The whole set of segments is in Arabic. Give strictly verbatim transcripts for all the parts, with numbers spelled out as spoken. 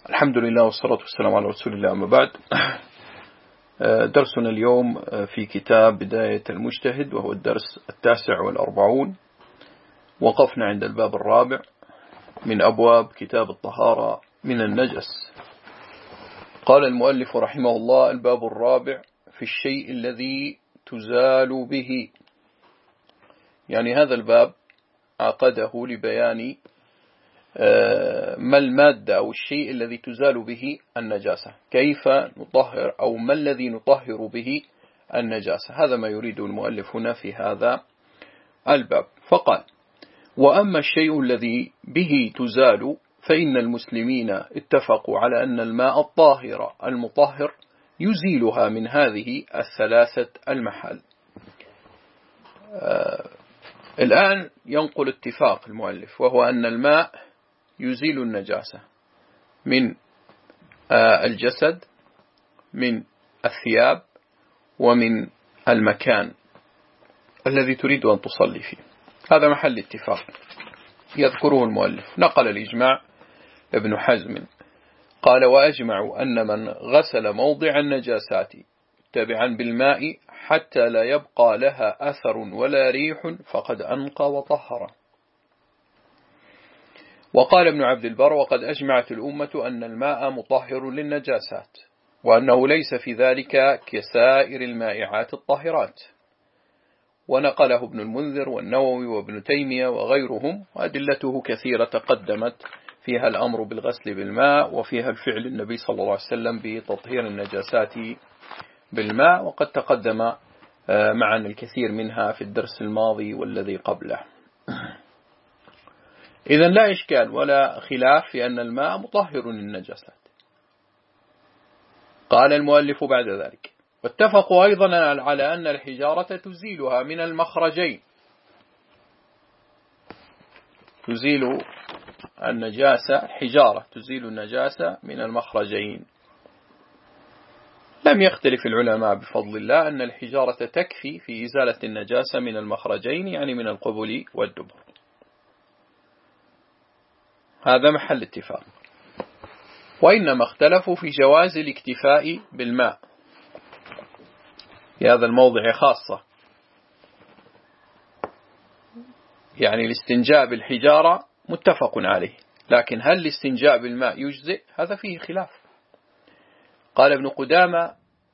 الحمد لله والصلاة والسلام على رسول الله. أما بعد، درسنا اليوم في كتاب بداية المجتهد، وهو الدرس التاسع والأربعون. وقفنا عند الباب الرابع من أبواب كتاب الطهارة من النجس. قال المؤلف رحمه الله: الباب الرابع في الشيء الذي تزال به. يعني هذا الباب عقده لبيان ما المادة أو الشيء الذي تزال به النجاسة، كيف نطهر أو ما الذي نطهر به النجاسة. هذا ما يريد المؤلف هنا في هذا الباب. فقال: وأما الشيء الذي به تزال فإن المسلمين اتفقوا على أن الماء الطاهر المطهر يزيلها من هذه الثلاثة المحال. آه الآن ينقل اتفاق المؤلف، وهو أن الماء يزيل النجاسة من آه الجسد، من الثياب، ومن المكان الذي تريد أن تصلي فيه. هذا محل اتفاق يذكره المؤلف. نقل الإجماع ابن حزم قال: وأجمعوا أن من غسل موضع النجاسات تبعا بالماء حتى لا يبقى لها أثر ولا ريح فقد أنقى وطهر. وقال ابن عبد البر: وقد أجمعت الأمة أن الماء مطهر للنجاسات، وأنه ليس في ذلك كسائر المائعات الطاهرات. ونقله ابن المنذر والنووي وابن تيمية وغيرهم، وأدلته كثيرة تقدمت فيها الأمر بالغسل بالماء، وفيها الفعل النبي صلى الله عليه وسلم بتطهير النجاسات بالماء، وقد تقدم معنا الكثير منها في الدرس الماضي والذي قبله. إذن لا إشكال ولا خلاف في أن الماء مطهر للنجاسات. قال المؤلف بعد ذلك: واتفقوا أيضا على أن الحجارة تزيلها من المخرجين، تزيل النجاسة، حجارة تزيل النجاسة من المخرجين. لم يختلف العلماء بفضل الله أن الحجارة تكفي في إزالة النجاسة من المخرجين، يعني من القبل والدبر. هذا محل اتفاق. وإنما اختلفوا في جواز الاكتفاء بالماء في هذا الموضع خاصة، يعني الاستنجاء بالحجارة متفق عليه، لكن هل الاستنجاء بالماء يجزئ؟ هذا فيه خلاف. قال ابن قدامة: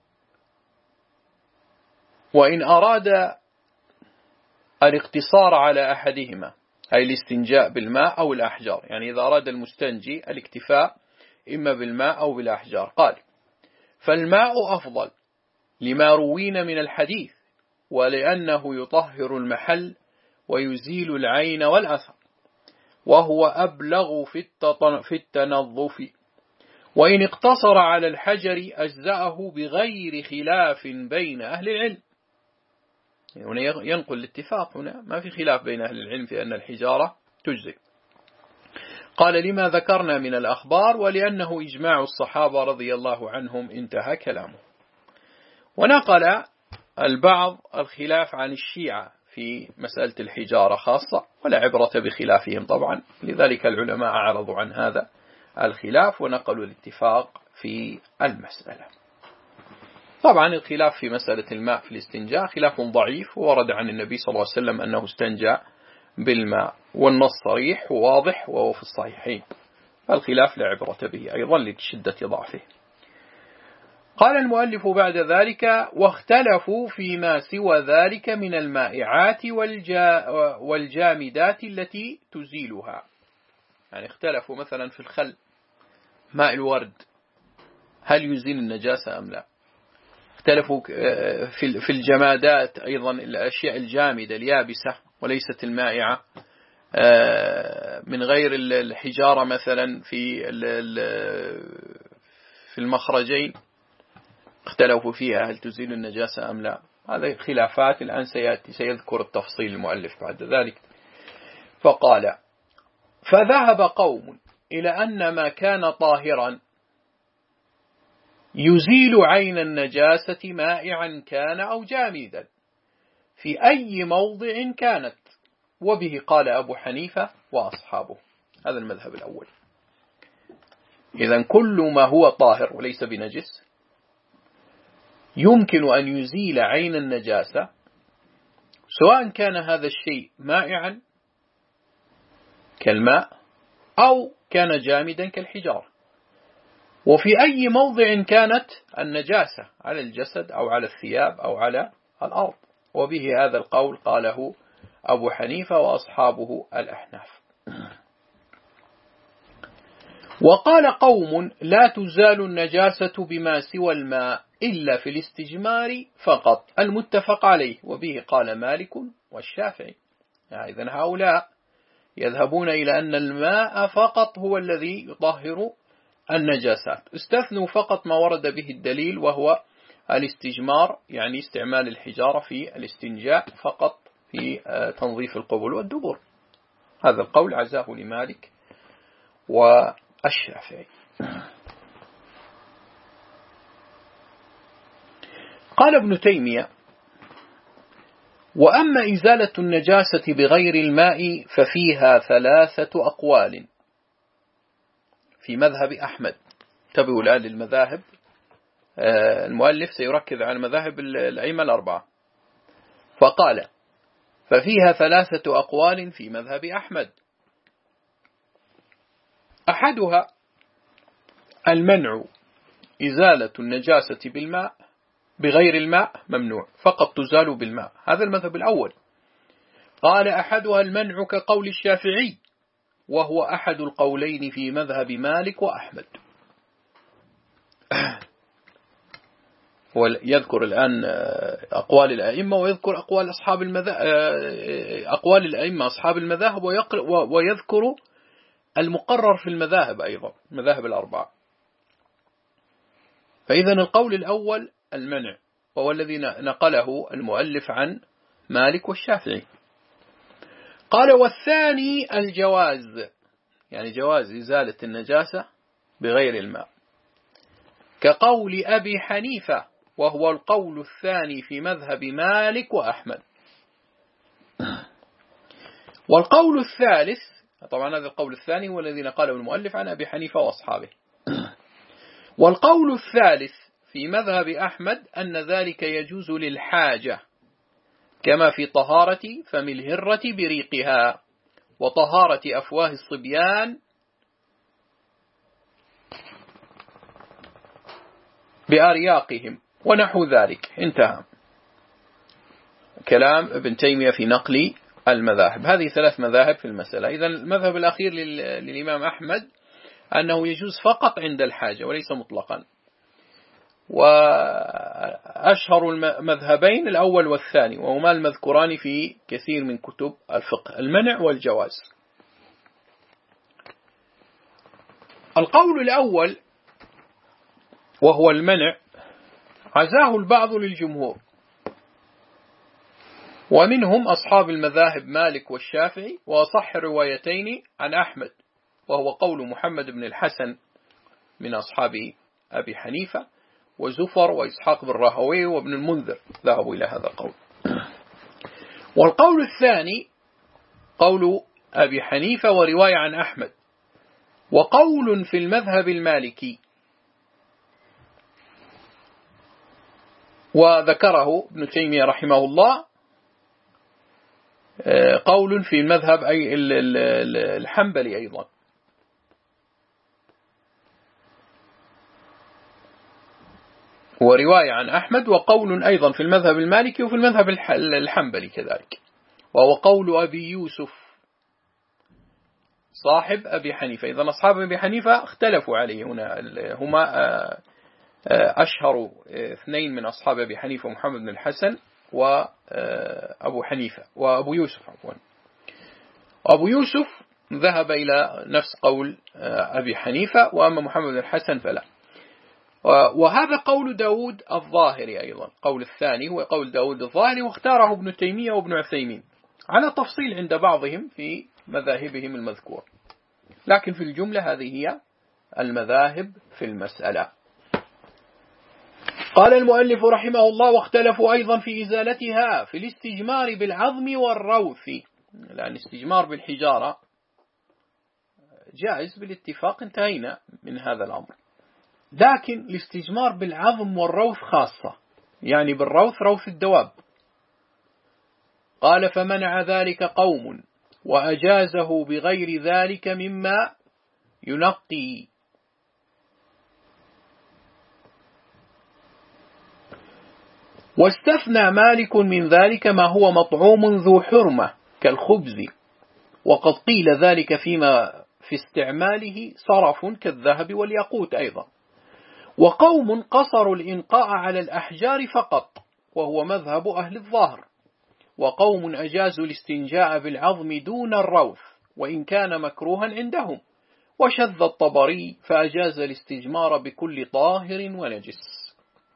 وإن أراد الاقتصار على أحدهما، أي الاستنجاء بالماء أو الأحجار، يعني إذا أراد المستنجي الاكتفاء إما بالماء أو بالأحجار، قال: فالماء أفضل لما روينا من الحديث، ولأنه يطهر المحل ويزيل العين والأثر، وهو أبلغ في التنظف. وإن اقتصر على الحجر أجزأه بغير خلاف بين أهل العلم. هنا ينقل الاتفاق، هنا ما في خلاف بين أهل العلم في أن الحجارة تجزئ. قال: لما ذكرنا من الأخبار، ولأنه إجماع الصحابة رضي الله عنهم. انتهى كلامه. ونقل البعض الخلاف عن الشيعة في مسألة الحجارة خاصة، ولا عبرة بخلافهم طبعا، لذلك العلماء أعرضوا عن هذا الخلاف ونقلوا الاتفاق في المسألة. طبعا الخلاف في مسألة الماء في الاستنجاء خلاف ضعيف، وورد عن النبي صلى الله عليه وسلم أنه استنجى بالماء، والنص صريح وواضح وهو في الصحيحين، فالخلاف لا عبرة به أيضا لشدة ضعفه. قال المؤلف بعد ذلك: واختلفوا فيما سوى ذلك من المائعات والجا والجامدات التي تزيلها. يعني اختلفوا مثلا في الخل، ماء الورد، هل يزيل النجاسة أم لا؟ اختلفوا في الجمادات أيضا، الأشياء الجامدة اليابسة وليست المائعة، من غير الحجارة مثلا في في المخرجين، اختلفوا فيها هل تزيل النجاسة أم لا. هذه خلافات الآن سيأتي سيذكر التفصيل المؤلف بعد ذلك. فقال: فذهب قوم إلى أن ما كان طاهرا يزيل عين النجاسة مائعا كان أو جامدا في أي موضع كانت، وبه قال أبو حنيفة وأصحابه. هذا المذهب الأول. إذن كل ما هو طاهر وليس بنجس يمكن أن يزيل عين النجاسة، سواء كان هذا الشيء مائعا كالماء أو كان جامدا كالحجارة، وفي أي موضع كانت النجاسة، على الجسد أو على الثياب أو على الأرض. وبه هذا القول قاله أبو حنيفة وأصحابه الأحناف. وقال قوم لا تزال النجاسة بما سوى الماء إلا في الاستجمار فقط المتفق عليه، وبه قال مالك والشافعي. يعني إذن هؤلاء يذهبون إلى أن الماء فقط هو الذي يطهر النجاسات، استثنوا فقط ما ورد به الدليل وهو الاستجمار، يعني استعمال الحجارة في الاستنجاء فقط في تنظيف القبل والدبر. هذا القول عزاه لمالك والشافعي. قال ابن تيمية: وأما إزالة النجاسة بغير الماء ففيها ثلاثة أقوال في مذهب أحمد. تبعوا الآن للمذاهب، المؤلف سيركز على مذاهب الأئمة الأربعة، فقال: ففيها ثلاثة أقوال في مذهب أحمد. أحدها المنع، إزالة النجاسة بالماء، بغير الماء ممنوع، فقط تزال بالماء. هذا المذهب الأول. قال: أحدها المنع كقول الشافعي، وهو أحد القولين في مذهب مالك وأحمد. ويذكر الآن أقوال الأئمة ويذكر أقوال أصحاب المذاهب، أقوال الأئمة أصحاب المذاهب، ويذكر المقرر في المذاهب أيضا، المذاهب الأربعة. فإذا القول الأول المنع، وهو الذي نقله المؤلف عن مالك والشافعي. قال: والثاني الجواز، يعني جواز إزالة النجاسة بغير الماء، كقول أبي حنيفة، وهو القول الثاني في مذهب مالك وأحمد. والقول الثالث، طبعا هذا القول الثاني هو الذي نقله المؤلف عن أبي حنيفة وأصحابه. والقول الثالث في مذهب أحمد أن ذلك يجوز للحاجة، كما في طهارة فم الهرة بريقها، وطهارة أفواه الصبيان بأرياقهم ونحو ذلك. انتهى كلام ابن تيمية في نقل المذاهب. هذه ثلاث مذاهب في المسألة. إذن المذهب الأخير للإمام أحمد أنه يجوز فقط عند الحاجة وليس مطلقا. وأشهر المذهبين الأول والثاني، وهما المذكوران في كثير من كتب الفقه، المنع والجواز. القول الأول وهو المنع عزاه البعض للجمهور، ومنهم أصحاب المذاهب مالك والشافعي، وصح الروايتين عن أحمد، وهو قول محمد بن الحسن من أصحاب أبي حنيفة، وزفر وإسحاق بن راهويه وابن المنذر ذهبوا إلى هذا القول. والقول الثاني قول أبي حنيفة ورواية عن أحمد، وقول في المذهب المالكي، وذكره ابن تيمية رحمه الله قول في المذهب أي الحنبلي أيضا. ورواية عن أحمد، وقول أيضا في المذهب المالكي وفي المذهب الحنبلي كذلك، وهو قول أبي يوسف صاحب أبي حنيفة. إذا أصحاب أبي حنيفة اختلفوا عليه هنا، هما أشهر اثنين من أصحاب أبي حنيفة، محمد بن الحسن وأبو حنيفة وأبو يوسف عفوا. أبو يوسف ذهب إلى نفس قول أبي حنيفة، وأما محمد بن الحسن فلا. وهذا قول داود الظاهري أيضا، قول الثاني هو قول داود الظاهري، واختاره ابن تيمية وابن عثيمين على تفصيل عند بعضهم في مذاهبهم المذكور، لكن في الجملة هذه هي المذاهب في المسألة. قال المؤلف رحمه الله: واختلفوا أيضا في إزالتها في الاستجمار بالعظم والروث، لأن الاستجمار بالحجارة جائز بالاتفاق، انتهينا من هذا الأمر. لكن الاستجمار بالعظم والروث خاصة، يعني بالروث روث الدواب. قال فمنع ذلك قوم وأجازه بغير ذلك مما ينقي. واستثنى مالك من ذلك ما هو مطعوم ذو حرمة كالخبز، وقد قيل ذلك فيما في استعماله صرف كالذهب والياقوت أيضا. وقوم قصروا الإنقاء على الأحجار فقط، وهو مذهب أهل الظاهر. وقوم أجازوا الاستنجاء بالعظم دون الروث وإن كان مكروها عندهم. وشذ الطبري فأجاز الاستجمار بكل طاهر ونجس.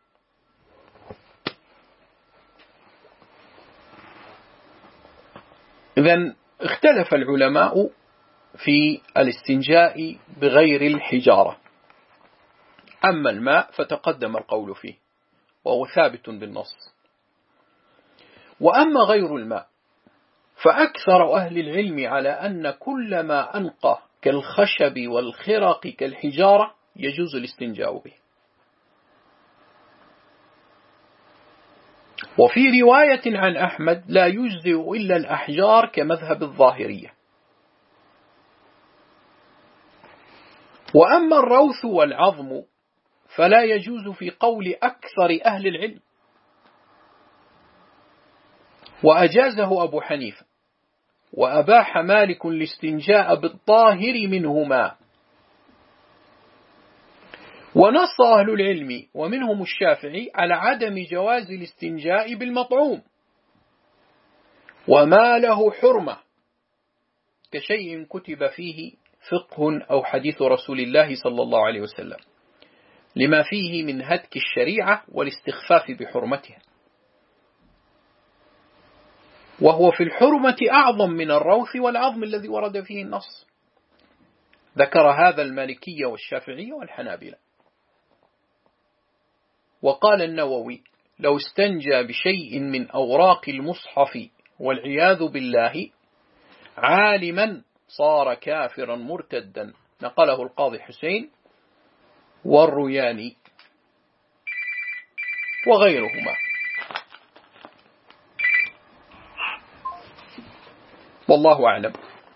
إذن اختلف العلماء في الاستنجاء بغير الحجارة. أما الماء فتقدم القول فيه وهو ثابت بالنص. وأما غير الماء فأكثر أهل العلم على أن كل ما أنقى كالخشب والخرق كالحجارة يجوز الاستنجاء به. وفي رواية عن أحمد لا يجزئ إلا الأحجار كمذهب الظاهرية. وأما الروث والعظم فلا يجوز في قول أكثر أهل العلم، وأجازه أبو حنيفة، وأباح مالك الاستنجاء بالطاهر منهما. ونص أهل العلم ومنهم الشافعي على عدم جواز الاستنجاء بالمطعوم وما له حرمة كشيء كتب فيه فقه أو حديث رسول الله صلى الله عليه وسلم، لما فيه من هتك الشريعة والاستخفاف بحرمتها، وهو في الحرمة أعظم من الروث والعظم الذي ورد فيه النص. ذكر هذا المالكية والشافعية والحنابلة. وقال النووي لو استنجى بشيء من أوراق المصحف والعياذ بالله عالما صار كافرا مرتدا. نقله القاضي حسين والروياني وغيرهما. والله أعلم.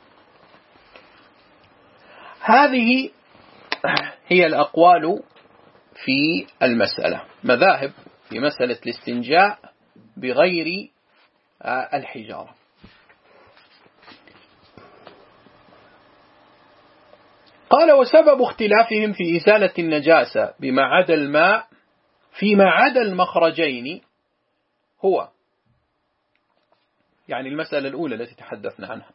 هذه هي الأقوال في المسألة، مذاهب في مسألة الاستنجاء بغير الحجارة. قال وسبب اختلافهم في إزالة النجاسة بما عدا الماء فيما عدا المخرجين هو، يعني المسألة الأولى التي تحدثنا عنها،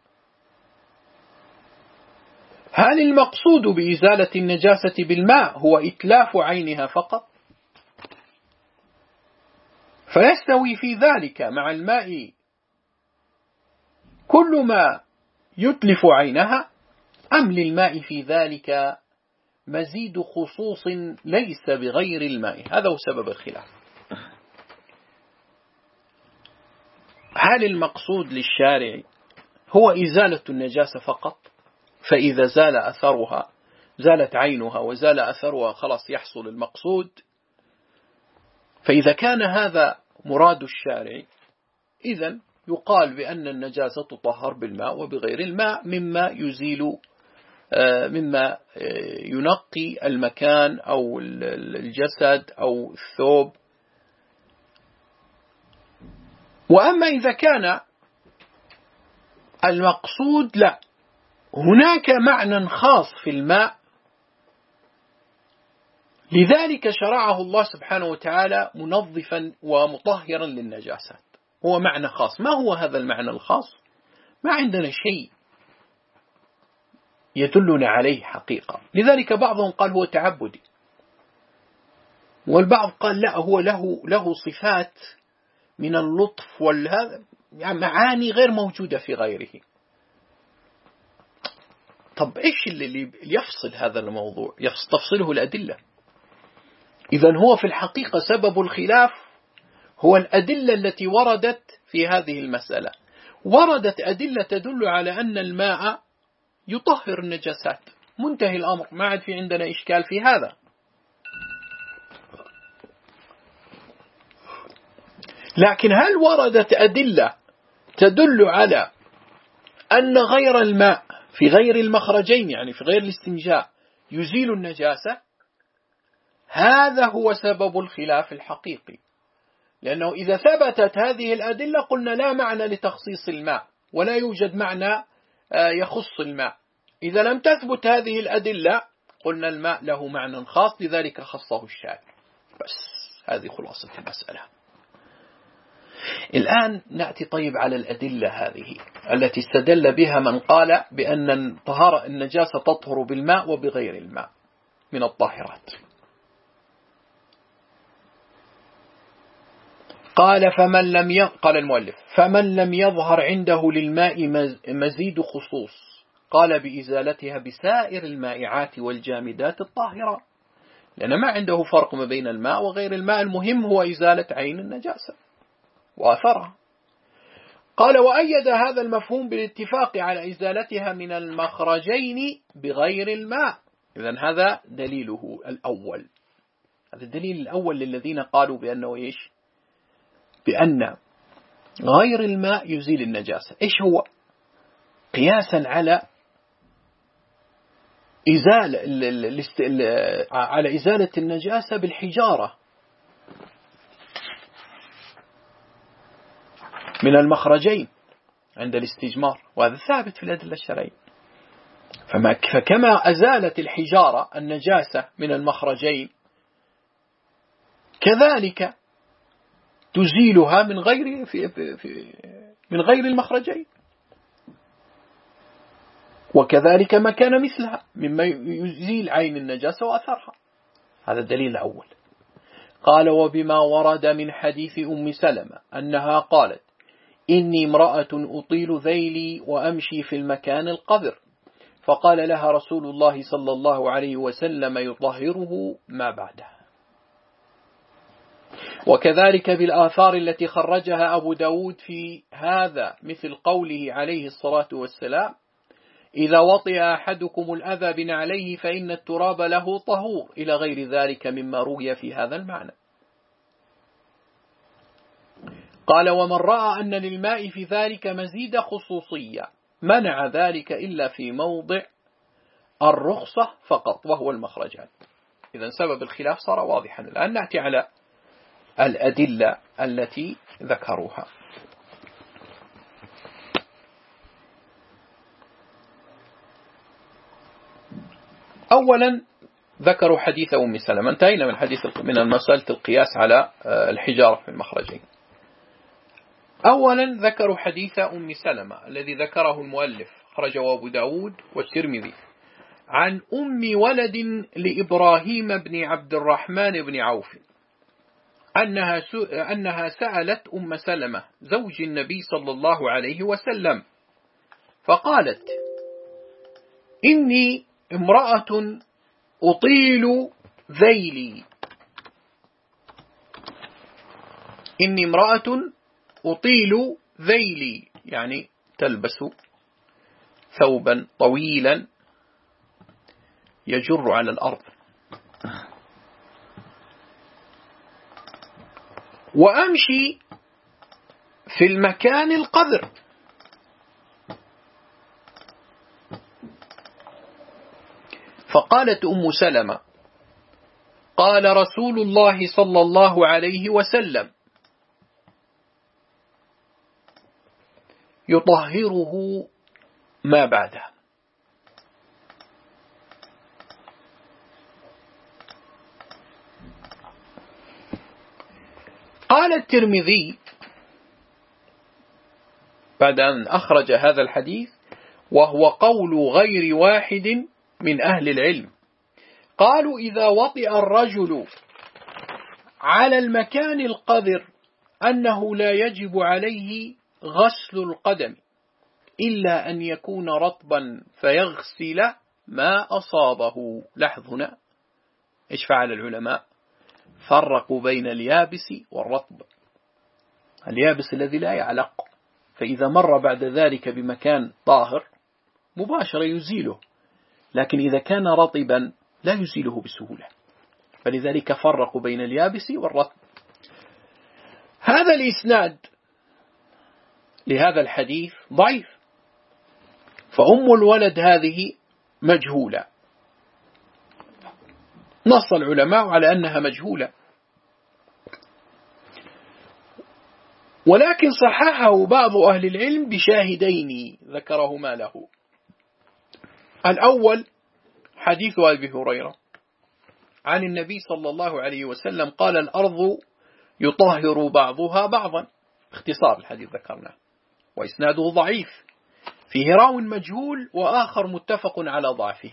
هل المقصود بإزالة النجاسة بالماء هو إتلاف عينها فقط، فيستوي في ذلك مع الماء كل ما يتلف عينها، أم للماء في ذلك مزيد خصوص ليس بغير الماء؟ هذا هو سبب الخلاف. هل المقصود للشارع هو إزالة النجاسة فقط، فإذا زال أثرها زالت عينها وزال أثرها خلاص يحصل المقصود؟ فإذا كان هذا مراد الشارع إذن يقال بأن النجاسة تطهر بالماء وبغير الماء مما يزيل مما ينقي المكان أو الجسد أو الثوب. وأما إذا كان المقصود لا، هناك معنى خاص في الماء لذلك شرعه الله سبحانه وتعالى منظفا ومطهرا للنجاسات، هو معنى خاص. ما هو هذا المعنى الخاص؟ ما عندنا شيء يدلنا عليه حقيقة. لذلك بعضهم قال هو تعبدي، والبعض قال لا، هو له له صفات من اللطف والهذا، يعني معاني غير موجودة في غيره. طب إيش اللي يفصل هذا الموضوع؟ تفصله الأدلة. إذن هو في الحقيقة سبب الخلاف هو الأدلة التي وردت في هذه المسألة. وردت أدلة تدل على أن الماء يطهر النجاسات، منتهي الأمر، ما عاد في عندنا إشكال في هذا. لكن هل وردت أدلة تدل على أن غير الماء في غير المخرجين، يعني في غير الاستنجاء، يزيل النجاسة؟ هذا هو سبب الخلاف الحقيقي، لأنه إذا ثبتت هذه الأدلة قلنا لا معنى لتخصيص الماء ولا يوجد معنى يخص الماء. إذا لم تثبت هذه الأدلة قلنا الماء له معنى خاص، لذلك خصه الشارع. بس هذه خلاصة المسألة. الآن نأتي طيب على الأدلة هذه التي استدل بها من قال بأن طهارة النجاسة تطهر بالماء وبغير الماء من الطاهرات. قال فمن لم ي... قال المؤلف فمن لم يظهر عنده للماء مزيد خصوص قال بإزالتها بسائر المائعات والجامدات الطاهرة، لأن ما عنده فرق ما بين الماء وغير الماء، المهم هو إزالة عين النجاسة وأثرها. قال وأيد هذا المفهوم بالاتفاق على إزالتها من المخرجين بغير الماء. إذن هذا دليله الأول، هذا الدليل الأول للذين قالوا بأنه إيش؟ بأن غير الماء يزيل النجاسة. إيش هو؟ قياسا على إزالة على إزالة النجاسة بالحجارة من المخرجين عند الاستجمار، وهذا ثابت في الأدلة الشرعية. فكما أزالت الحجارة النجاسة من المخرجين كذلك تزيلها من غير في في من غير المخرجين، وكذلك ما كان مثلها مما يزيل عين النجاسة وأثرها. هذا الدليل الأول. قال وبما ورد من حديث أم سلمة أنها قالت إني امرأة أطيل ذيلي وأمشي في المكان القذر، فقال لها رسول الله صلى الله عليه وسلم يطهره ما بعده. وكذلك بالآثار التي خرجها أبو داود في هذا مثل قوله عليه الصلاة والسلام إذا وطئ أحدكم الأذى بنعليه فإن التراب له طهور، إلى غير ذلك مما روي في هذا المعنى. قال ومن رأى أن للماء في ذلك مزيد خصوصية منع ذلك إلا في موضع الرخصة فقط وهو المخرجان. إذن سبب الخلاف صار واضحا. الآن نأتي على الأدلة التي ذكروها. أولا ذكروا حديث أم سلمة، انتهينا من حديث من مسألة القياس على الحجارة في المخرجين. أولا ذكروا حديث أم سلمة الذي ذكره المؤلف خرجه أبو داود والترمذي عن أم ولد لإبراهيم بن عبد الرحمن بن عوف أنها أنها سألت أم سلمة زوج النبي صلى الله عليه وسلم فقالت إني امرأة أطيل ذيلي إني امرأة أطيل ذيلي يعني تلبس ثوبا طويلا يجر على الأرض، وأمشي في المكان القذر، فقالت أم سلمة قال رسول الله صلى الله عليه وسلم يطهره ما بعده. قال الترمذي بعد أن أخرج هذا الحديث وهو قول غير واحد من أهل العلم، قالوا إذا وطئ الرجل على المكان القذر أنه لا يجب عليه غسل القدم إلا أن يكون رطبا فيغسل ما أصابه. لاحظنا إيش فعل العلماء؟ فرقوا بين اليابس والرطب. اليابس الذي لا يعلق، فإذا مر بعد ذلك بمكان طاهر مباشرة يزيله، لكن إذا كان رطبا لا يزيله بسهولة، فلذلك فرقوا بين اليابس والرطب. هذا الإسناد لهذا الحديث ضعيف، فأم الولد هذه مجهولة، نص العلماء على أنها مجهولة، ولكن صححه بعض أهل العلم بشاهدين ذكرهما له. الأول حديث أبي هريرة عن النبي صلى الله عليه وسلم قال: الأرض يطهر بعضها بعضا. اختصار الحديث ذكرناه، وإسناده ضعيف، فيه راو مجهول وآخر متفق على ضعفه.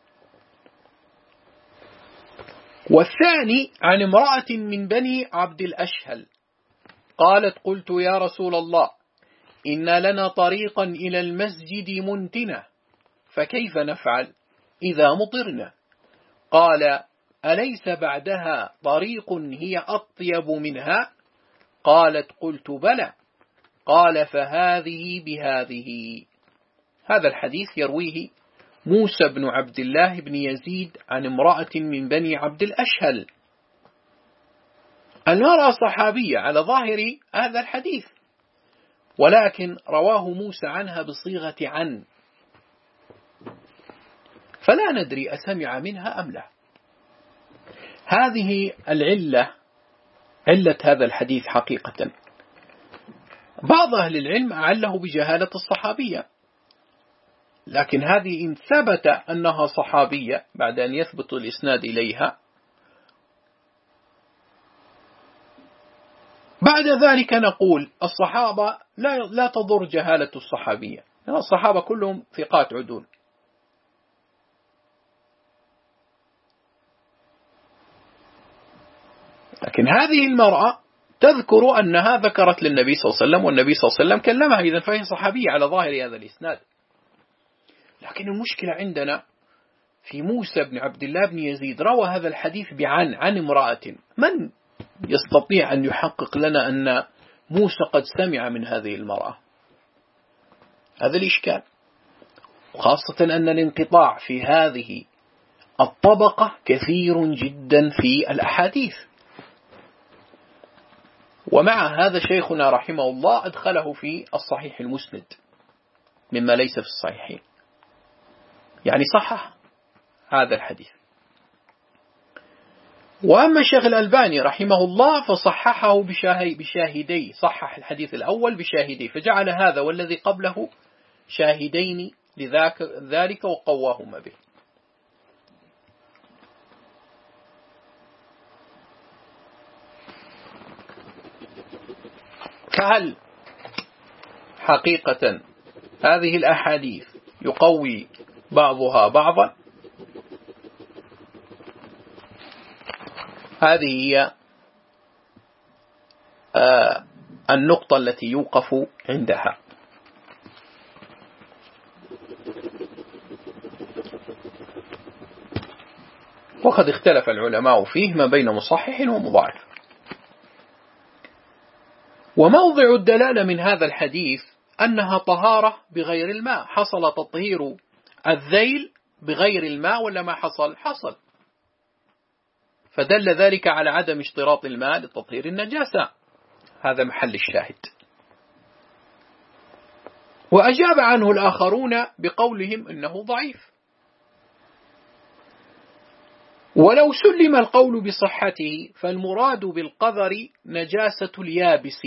والثاني عن امرأة من بني عبد الأشهل قالت: قلت يا رسول الله إن لنا طريقا إلى المسجد منتنة، فكيف نفعل إذا مطرنا؟ قال: أليس بعدها طريق هي أطيب منها؟ قالت: قلت بلى. قال: فهذه بهذه. هذا الحديث يرويه موسى بن عبد الله بن يزيد عن امرأة من بني عبد الأشهل. المرأة صحابية على ظاهر هذا الحديث، ولكن رواه موسى عنها بصيغة عن، فلا ندري أسمع منها أم لا. هذه العلة، علة هذا الحديث حقيقة. بعض أهل العلم أعله بجهالة الصحابية، لكن هذه إن ثبت أنها صحابية بعد أن يثبت الإسناد إليها، بعد ذلك نقول الصحابة لا لا تضر جهالة الصحابية، الصحابة كلهم ثقات عدول. لكن هذه المرأة تذكر أنها ذكرت للنبي صلى الله عليه وسلم والنبي صلى الله عليه وسلم كلمها، إذن فهي صحابية على ظاهر هذا الإسناد. لكن المشكلة عندنا في موسى بن عبد الله بن يزيد، روى هذا الحديث بعن عن امرأة. من يستطيع أن يحقق لنا أن موسى قد سمع من هذه المرأة؟ هذا الإشكال، وخاصة أن الانقطاع في هذه الطبقة كثير جدا في الأحاديث. ومع هذا شيخنا رحمه الله أدخله في الصحيح المسند مما ليس في الصحيحين، يعني صحح هذا الحديث. وأما الشيخ الألباني رحمه الله فصححه بشاهدي، صحح الحديث الأول بشاهدي، فجعل هذا والذي قبله شاهدين لذاك ذلك وقواهما به. فهل حقيقة هذه الأحاديث يقوي بعضها بعضا؟ هذه هي آه النقطة التي يوقف عندها. وقد اختلف العلماء فيه ما بين مصحح ومضاعف. وموضع الدلالة من هذا الحديث أنها طهارة بغير الماء، حصل تطهير الذيل بغير الماء ولا ما حصل؟ حصل، فدل ذلك على عدم اشتراط الماء لتطهير النجاسة. هذا محل الشاهد. وأجاب عنه الآخرون بقولهم إنه ضعيف. ولو سلم القول بصحته فالمراد بالقذر نجاسة اليابس،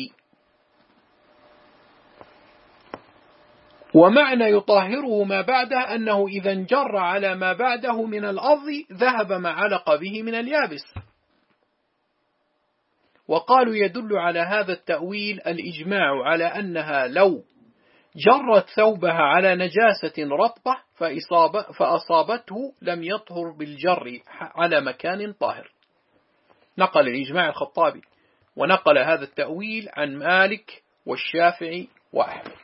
ومعنى يطهره ما بعده أنه إذا انجر على ما بعده من الأرض ذهب ما علق به من اليابس. وقالوا يدل على هذا التأويل الإجماع على أنها لو جرت ثوبها على نجاسة رطبة فأصابته لم يطهر بالجر على مكان طاهر. نقل الإجماع الخطابي، ونقل هذا التأويل عن مالك والشافعي وأحمد.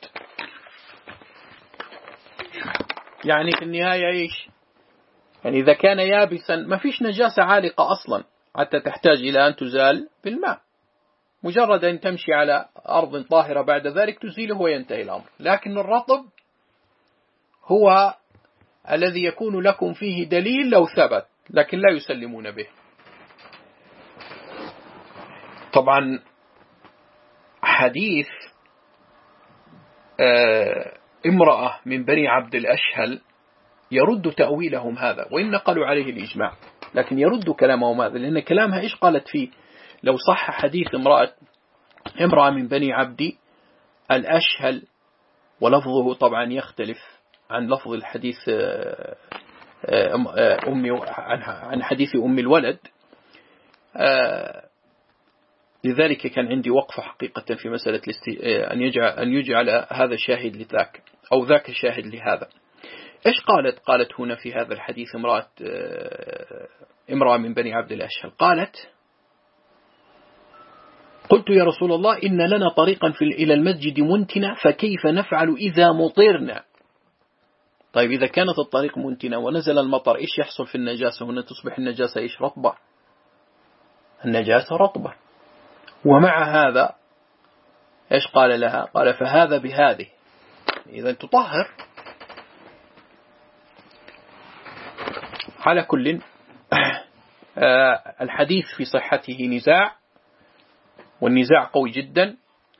يعني في النهاية إيش؟ يعني إذا كان يابسا ما فيش نجاسة عالقة أصلا حتى تحتاج إلى أن تزال بالماء، مجرد أن تمشي على أرض طاهرة بعد ذلك تزيله وينتهي الأمر. لكن الرطب هو الذي يكون لكم فيه دليل لو ثبت، لكن لا يسلمون به. طبعا حديث امرأة من بني عبد الأشهل يرد تأويلهم هذا، وإن نقلوا عليه الإجماع، لكن يرد كلامهم هذا، لأن كلامها إيش قالت فيه؟ لو صح حديث امرأة امرأة من بني عبد الأشهل، ولفظه طبعا يختلف عن لفظ الحديث أم عن حديث أم الولد، لذلك كان عندي وقفة حقيقة في مسألة أن يجعل, أن يجعل هذا شاهد لذاك أو ذاك شاهد لهذا. إيش قالت؟ قالت هنا في هذا الحديث امرأة امرأة من بني عبد الأشهل، قالت: قلت يا رسول الله إن لنا طريقا في إلى المسجد منتنا، فكيف نفعل إذا مطرنا؟ طيب إذا كانت الطريق منتنة ونزل المطر، إيش يحصل في النجاسة؟ هنا تصبح النجاسة إيش؟ رطبة، النجاسة رطبة. ومع هذا إيش قال لها؟ قال: فهذا بهذه، إذا تطهر. على كل الحديث في صحته نزاع، والنزاع قوي جدا،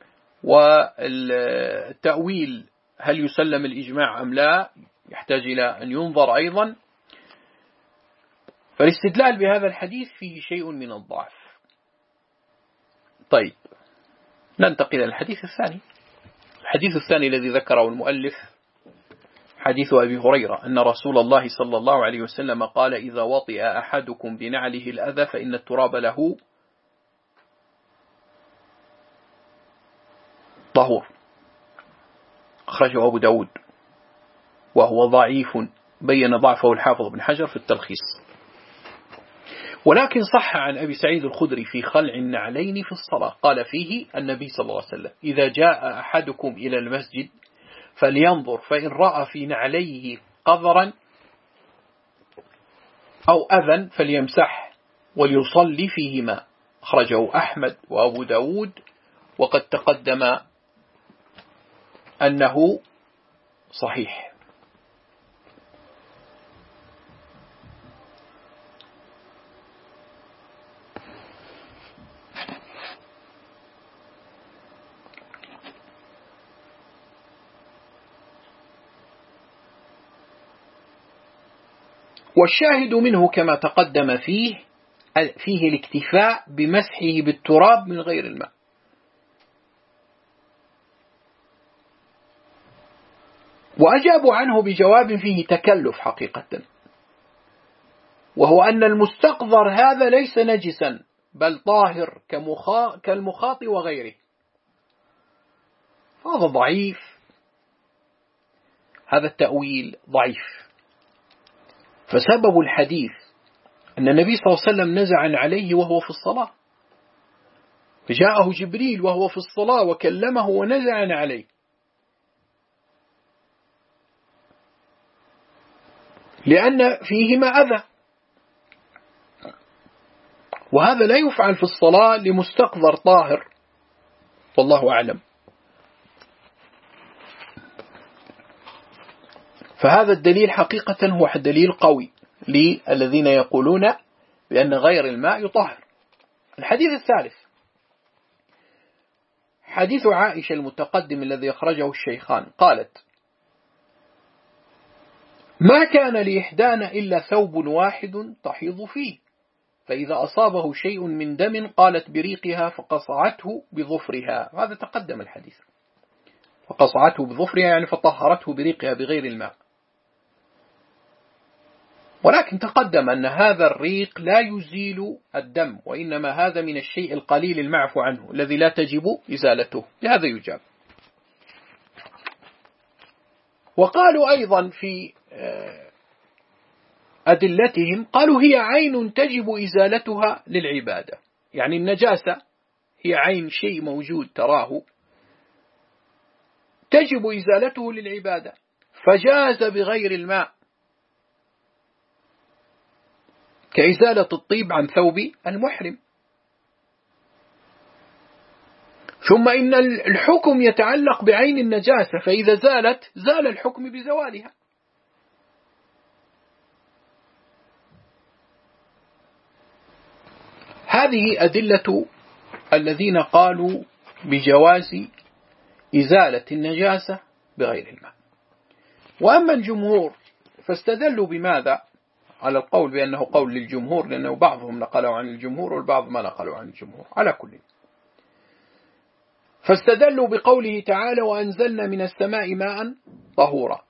والتأويل هل يسلم الإجماع أم لا يحتاج إلى أن ينظر أيضا. فالاستدلال بهذا الحديث فيه شيء من الضعف. طيب ننتقل إلى الحديث الثاني. الحديث الثاني الذي ذكره المؤلف حديث أبي هريرة أن رسول الله صلى الله عليه وسلم قال: إذا وطئ أحدكم بنعله الأذى فإن التراب له طهور. أخرجه أبو داود وهو ضعيف، بين ضعفه الحافظ بن حجر في التلخيص. ولكن صح عن أبي سعيد الخدري في خلع النعلين في الصلاة، قال فيه النبي صلى الله عليه وسلم: إذا جاء أحدكم إلى المسجد فلينظر، فإن رأى في نعليه قذرا أو أذى فليمسح وليصلي فيهما. أخرجه أحمد وأبو داود، وقد تقدم أنه صحيح. والشاهد منه كما تقدم فيه فيه الاكتفاء بمسحه بالتراب من غير الماء. وأجابوا عنه بجواب فيه تكلف حقيقة، وهو أن المستقذر هذا ليس نجسا بل طاهر كالمخاط وغيره. هذا ضعيف، هذا التأويل ضعيف. فسبب الحديث أن النبي صلى الله عليه وسلم نزع عليه وهو في الصلاة، فجاءه جبريل وهو في الصلاة وكلمه ونزع عليه، لأن فيهما أذى، وهذا لا يفعل في الصلاة لمستقذر طاهر، والله أعلم. فهذا الدليل حقيقة هو دليل قوي للذين يقولون بأن غير الماء يطهر. الحديث الثالث حديث عائشة المتقدم الذي أخرجه الشيخان، قالت: ما كان لإحدانا إلا ثوب واحد تحيض فيه، فإذا أصابه شيء من دم قالت بريقها فقصعته بظفرها. هذا تقدم الحديث، فقصعته بظفرها يعني فطهرته بريقها بغير الماء. ولكن تقدم أن هذا الريق لا يزيل الدم، وإنما هذا من الشيء القليل المعفو عنه الذي لا تجب إزالته، لهذا يجاب. وقالوا أيضا في أدلتهم، قالوا هي عين تجب إزالتها للعبادة، يعني النجاسة هي عين، شيء موجود تراه تجب إزالته للعبادة، فجاز بغير الماء، كإزالة الطيب عن ثوب المحرم. ثم إن الحكم يتعلق بعين النجاسة، فإذا زالت زال الحكم بزوالها. هذه أدلة الذين قالوا بجواز إزالة النجاسة بغير الماء. وأما الجمهور فاستدلوا بماذا على القول بأنه قول للجمهور، لأنه بعضهم نقلوا عن الجمهور والبعض ما نقلوا عن الجمهور على كل. فاستدلوا بقوله تعالى وأنزلنا من السماء ماء طهورا،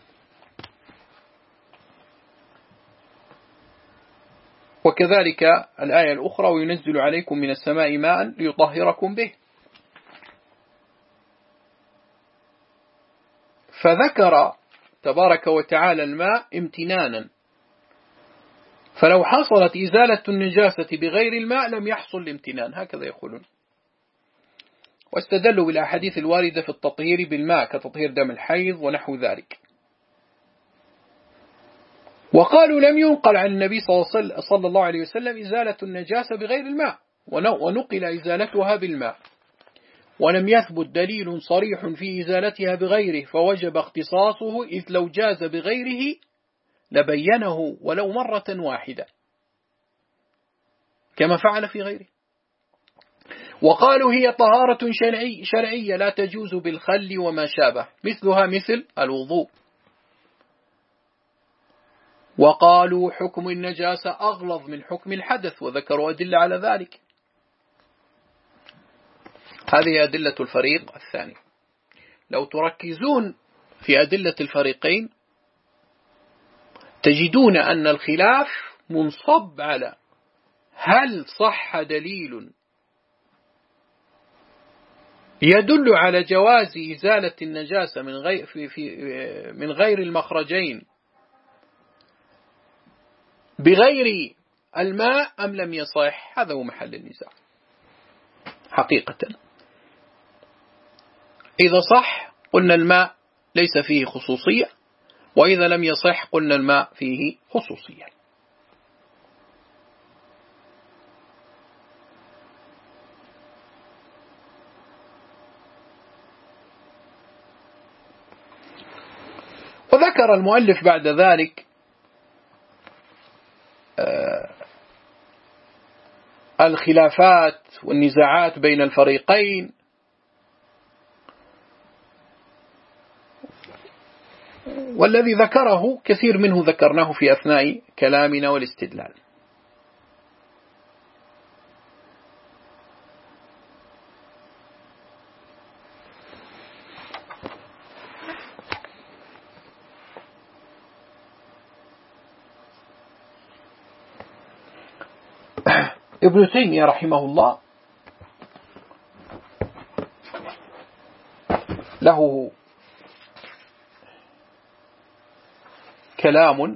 وكذلك الآية الأخرى وينزل عليكم من السماء ماء ليطهركم به. فذكر تبارك وتعالى الماء امتنانا، فلو حصلت إزالة النجاسة بغير الماء لم يحصل الامتنان، هكذا يقولون. واستدلوا بالأحاديث الواردة في التطهير بالماء كتطهير دم الحيض ونحو ذلك. وقالوا لم ينقل عن النبي صلى الله عليه وسلم إزالة النجاسة بغير الماء، ونقل إزالتها بالماء، ولم يثبت دليل صريح في إزالتها بغيره فوجب اختصاصه، إذ لو جاز بغيره لبينه ولو مرة واحدة كما فعل في غيره. وقالوا هي طهارة شرعي شرعية لا تجوز بالخل وما شابه، مثلها مثل الوضوء. وقالوا حكم النجاسة أغلظ من حكم الحدث، وذكروا أدلة على ذلك. هذه أدلة الفريق الثاني. لو تركزون في أدلة الفريقين تجدون أن الخلاف منصب على هل صح دليل يدل على جواز إزالة النجاسة من غير في في من غير المخرجين بغير الماء أم لم يصح. هذا هو محل النزاع حقيقة. إذا صح قلنا الماء ليس فيه خصوصية، وإذا لم يصح قلنا الماء فيه خصوصية. وذكر المؤلف بعد ذلك الخلافات والنزاعات بين الفريقين، والذي ذكره كثير منه ذكرناه في أثناء كلامنا والاستدلال. ابن تيمية رحمه الله له كلام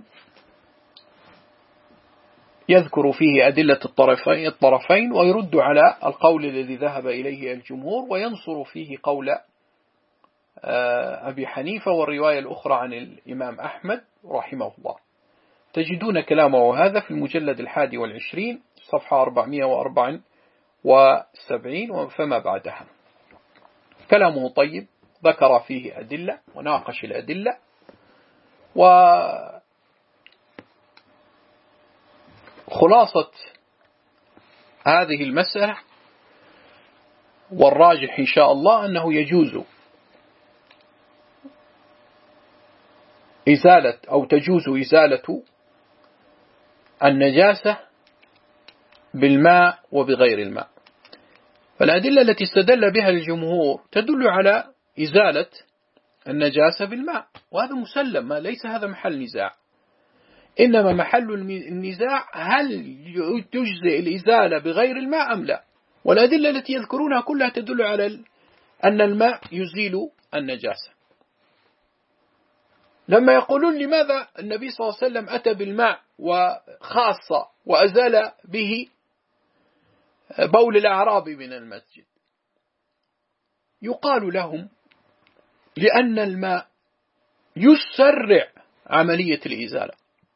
يذكر فيه أدلة الطرفين, الطرفين ويرد على القول الذي ذهب إليه الجمهور، وينصر فيه قول أبي حنيفة والرواية الأخرى عن الإمام أحمد رحمه الله. تجدون كلامه هذا في المجلد الحادي والعشرين صفحة أربعمائة وأربعة وسبعين فما بعدها. كلامه طيب، ذكر فيه أدلة وناقش الأدلة، وخلاصة هذه المسألة والراجح إن شاء الله أنه يجوز إزالة أو تجوز إزالة النجاسة بالماء وبغير الماء. فالأدلة التي استدل بها الجمهور تدل على إزالة النجاسة بالماء، وهذا مسلم، ما ليس هذا محل نزاع. إنما محل النزاع هل تجزئ الإزالة بغير الماء أم لا. والأدلة التي يذكرونها كلها تدل على أن الماء يزيل النجاسة. لما يقولون لماذا النبي صلى الله عليه وسلم أتى بالماء وخاصة وأزال به بول الأعراب من المسجد، يقال لهم لأن الماء يسرع عملية الإزالة.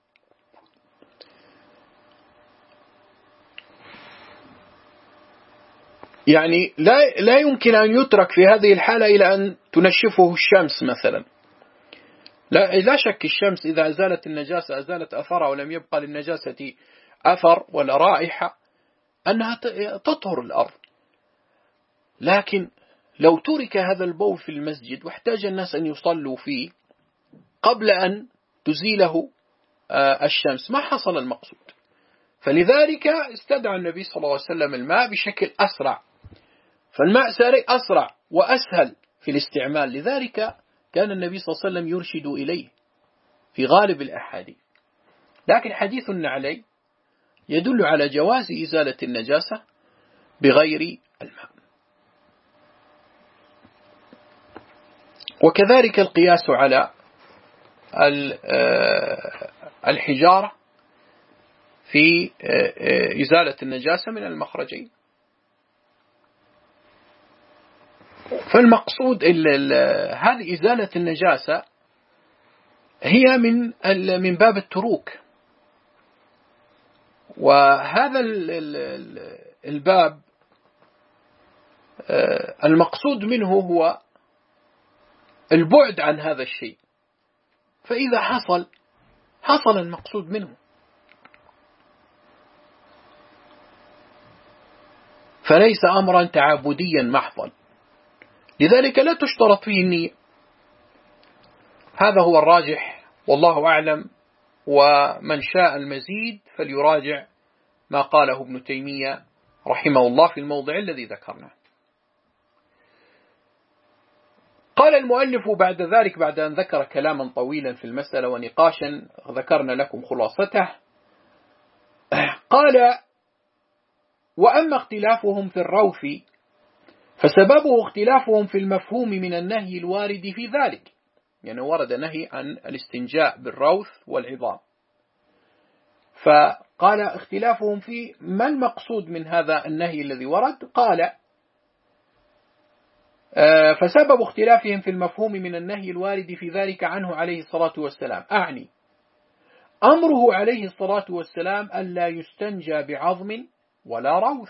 يعني لا لا يمكن أن يترك في هذه الحالة إلى أن تنشفه الشمس مثلا. لا لا شك الشمس إذا أزالت النجاسة أزالت أثرها ولم يبقى للنجاسة أثر ولا رائحة، أنها تطهر الأرض، لكن لو ترك هذا البول في المسجد واحتاج الناس أن يصلوا فيه قبل أن تزيله الشمس ما حصل المقصود. فلذلك استدعى النبي صلى الله عليه وسلم الماء بشكل أسرع، فالماء ساري أسرع وأسهل في الاستعمال، لذلك كان النبي صلى الله عليه وسلم يرشد إليه في غالب الأحاديث. لكن حديث النعلين يدل على جواز إزالة النجاسة بغير الماء. وكذلك القياس على الحجارة في إزالة النجاسة من المخرجين. فالمقصود هذه إزالة النجاسة هي من من باب التروك، وهذا الباب المقصود منه هو البعد عن هذا الشيء، فإذا حصل حصل المقصود منه، فليس أمرا تعبديا محضا، لذلك لا تشترط فيه النية. هذا هو الراجح والله أعلم، ومن شاء المزيد فليراجع ما قاله ابن تيمية رحمه الله في الموضع الذي ذكرناه. قال المؤلف بعد ذلك بعد أن ذكر كلاما طويلا في المسألة ونقاشا ذكرنا لكم خلاصته، قال: وأما اختلافهم في الروث فسببه اختلافهم في المفهوم من النهي الوارد في ذلك، يعني ورد نهي عن الاستنجاء بالروث والعظام، فقال اختلافهم في ما المقصود من هذا النهي الذي ورد. قال: فسبب اختلافهم في المفهوم من النهي الوارد في ذلك عنه عليه الصلاة والسلام، أعني أمره عليه الصلاة والسلام ألا يستنجى بعظم ولا روث.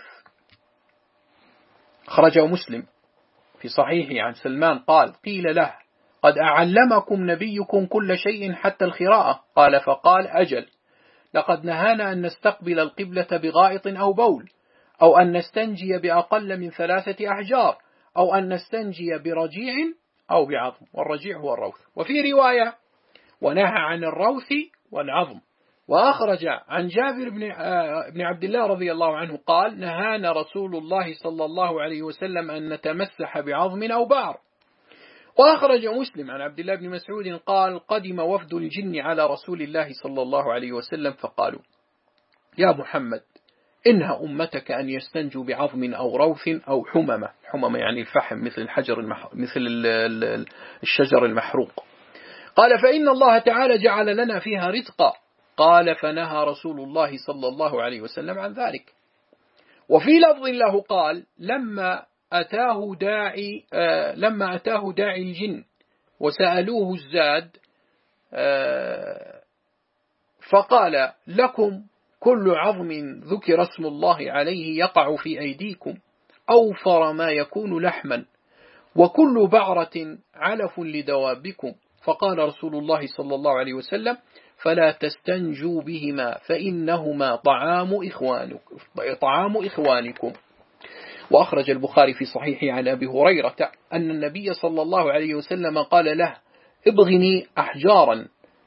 خرجه مسلم في صحيحه عن سلمان قال: قيل له: قد أعلمكم نبيكم كل شيء حتى الخراءة؟ قال: فقال: أجل، لقد نهانا أن نستقبل القبلة بغائط أو بول، أو أن نستنجي بأقل من ثلاثة أحجار، أو أن نستنجي برجيع أو بعظم، والرجيع هو الروث. وفي رواية: ونهى عن الروث والعظم. وأخرج عن جابر بن عبد الله رضي الله عنه قال: نهانا رسول الله صلى الله عليه وسلم أن نتمسح بعظم أو بعر. وأخرج مسلم عن عبد الله بن مسعود قال: قدم وفد الجن على رسول الله صلى الله عليه وسلم فقالوا: يا محمد، إنها أمتك أن يستنجوا بعظم أو روث أو حممة. حممة يعني الفحم، مثل الحجر المح... مثل الشجر المحروق. قال: فإن الله تعالى جعل لنا فيها رزقا. قال: فنهى رسول الله صلى الله عليه وسلم عن ذلك. وفي لفظ له قال: لما أتاه داعي آه لما أتاه داعي الجن وسألوه الزاد آه فقال: لكم كل عظم ذكر اسم الله عليه يقع في أيديكم أوفر ما يكون لحما، وكل بعرة علف لدوابكم. فقال رسول الله صلى الله عليه وسلم: فلا تستنجوا بهما فإنهما طعام إخوانكم, طعام إخوانكم. وأخرج البخاري في صحيحه عن أبي هريرة أن النبي صلى الله عليه وسلم قال له: ابغني أحجارا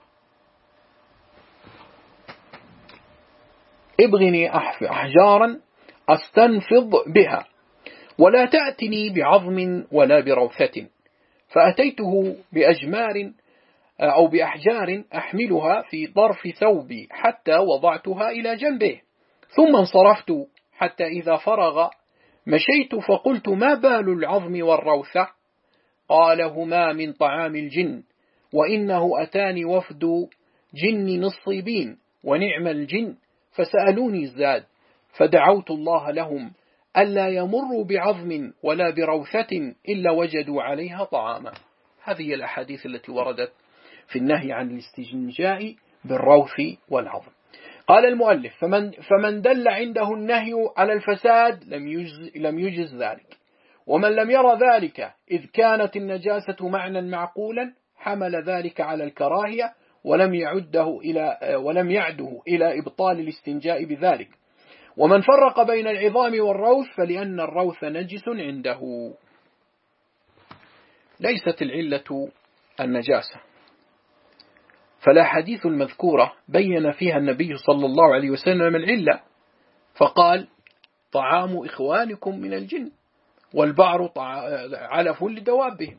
ابغني أحجارا أستنفض بها، ولا تأتني بعظم ولا بروثة. فأتيته بأجمار أو بأحجار أحملها في طرف ثوبي حتى وضعتها إلى جنبه، ثم انصرفت حتى إذا فرغ مشيت فقلت: ما بال العظم والروثة؟ قال: هما من طعام الجن، وإنه أتاني وفد جن نصيبين ونعم الجن فسألوني الزاد، فدعوت الله لهم ألا يمروا بعظم ولا بروثة إلا وجدوا عليها طعاما. هذه الأحاديث التي وردت في النهي عن الاستنجاء بالروث والعظم. قال المؤلف: فمن, فمن دل عنده النهي على الفساد لم يجز, لم يجز ذلك، ومن لم يرى ذلك إذ كانت النجاسة معنى معقولا حمل ذلك على الكراهية ولم يعده إلى ولم يعده إلى إبطال الاستنجاء بذلك. ومن فرق بين العظام والروث فلأن الروث نجس عنده. ليست العلة النجاسة، فالأحاديث المذكورة بين فيها النبي صلى الله عليه وسلم العلة، فقال طعام إخوانكم من الجن والبعر علف لدوابهم،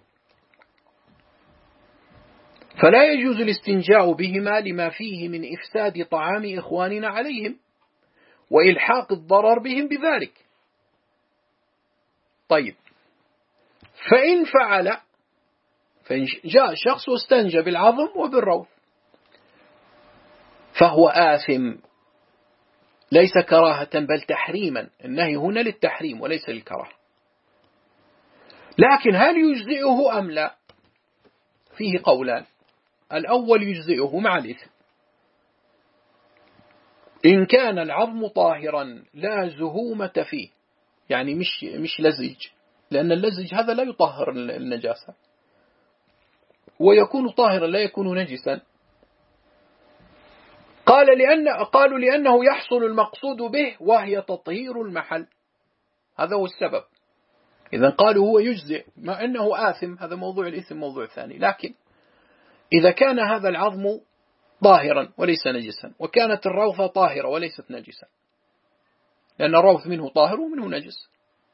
فلا يجوز الاستنجاء بهما لما فيه من إفساد طعام إخواننا عليهم وإلحاق الضرر بهم بذلك. طيب، فإن فعل فإن جاء شخص واستنجى بالعظم وبالروث فهو آثم، ليس كراهة بل تحريما، النهي هنا للتحريم وليس للكراهة. لكن هل يجزئه أم لا؟ فيه قولان. الأول يجزئه مع الإثم إن كان العظم طاهرا لا زهومة فيه، يعني مش مش لزج، لأن اللزج هذا لا يطهر النجاسة، ويكون طاهرا لا يكون نجسا. قال لأن قالوا لأنه يحصل المقصود به وهي تطهير المحل، هذا هو السبب. إذا قالوا هو يجزئ مع أنه آثم، هذا موضوع الإثم موضوع ثاني. لكن إذا كان هذا العظم طاهرا وليس نجسا، وكانت الروثة طاهرة وليست نجسا، لأن الروث منه طاهر ومنه نجس.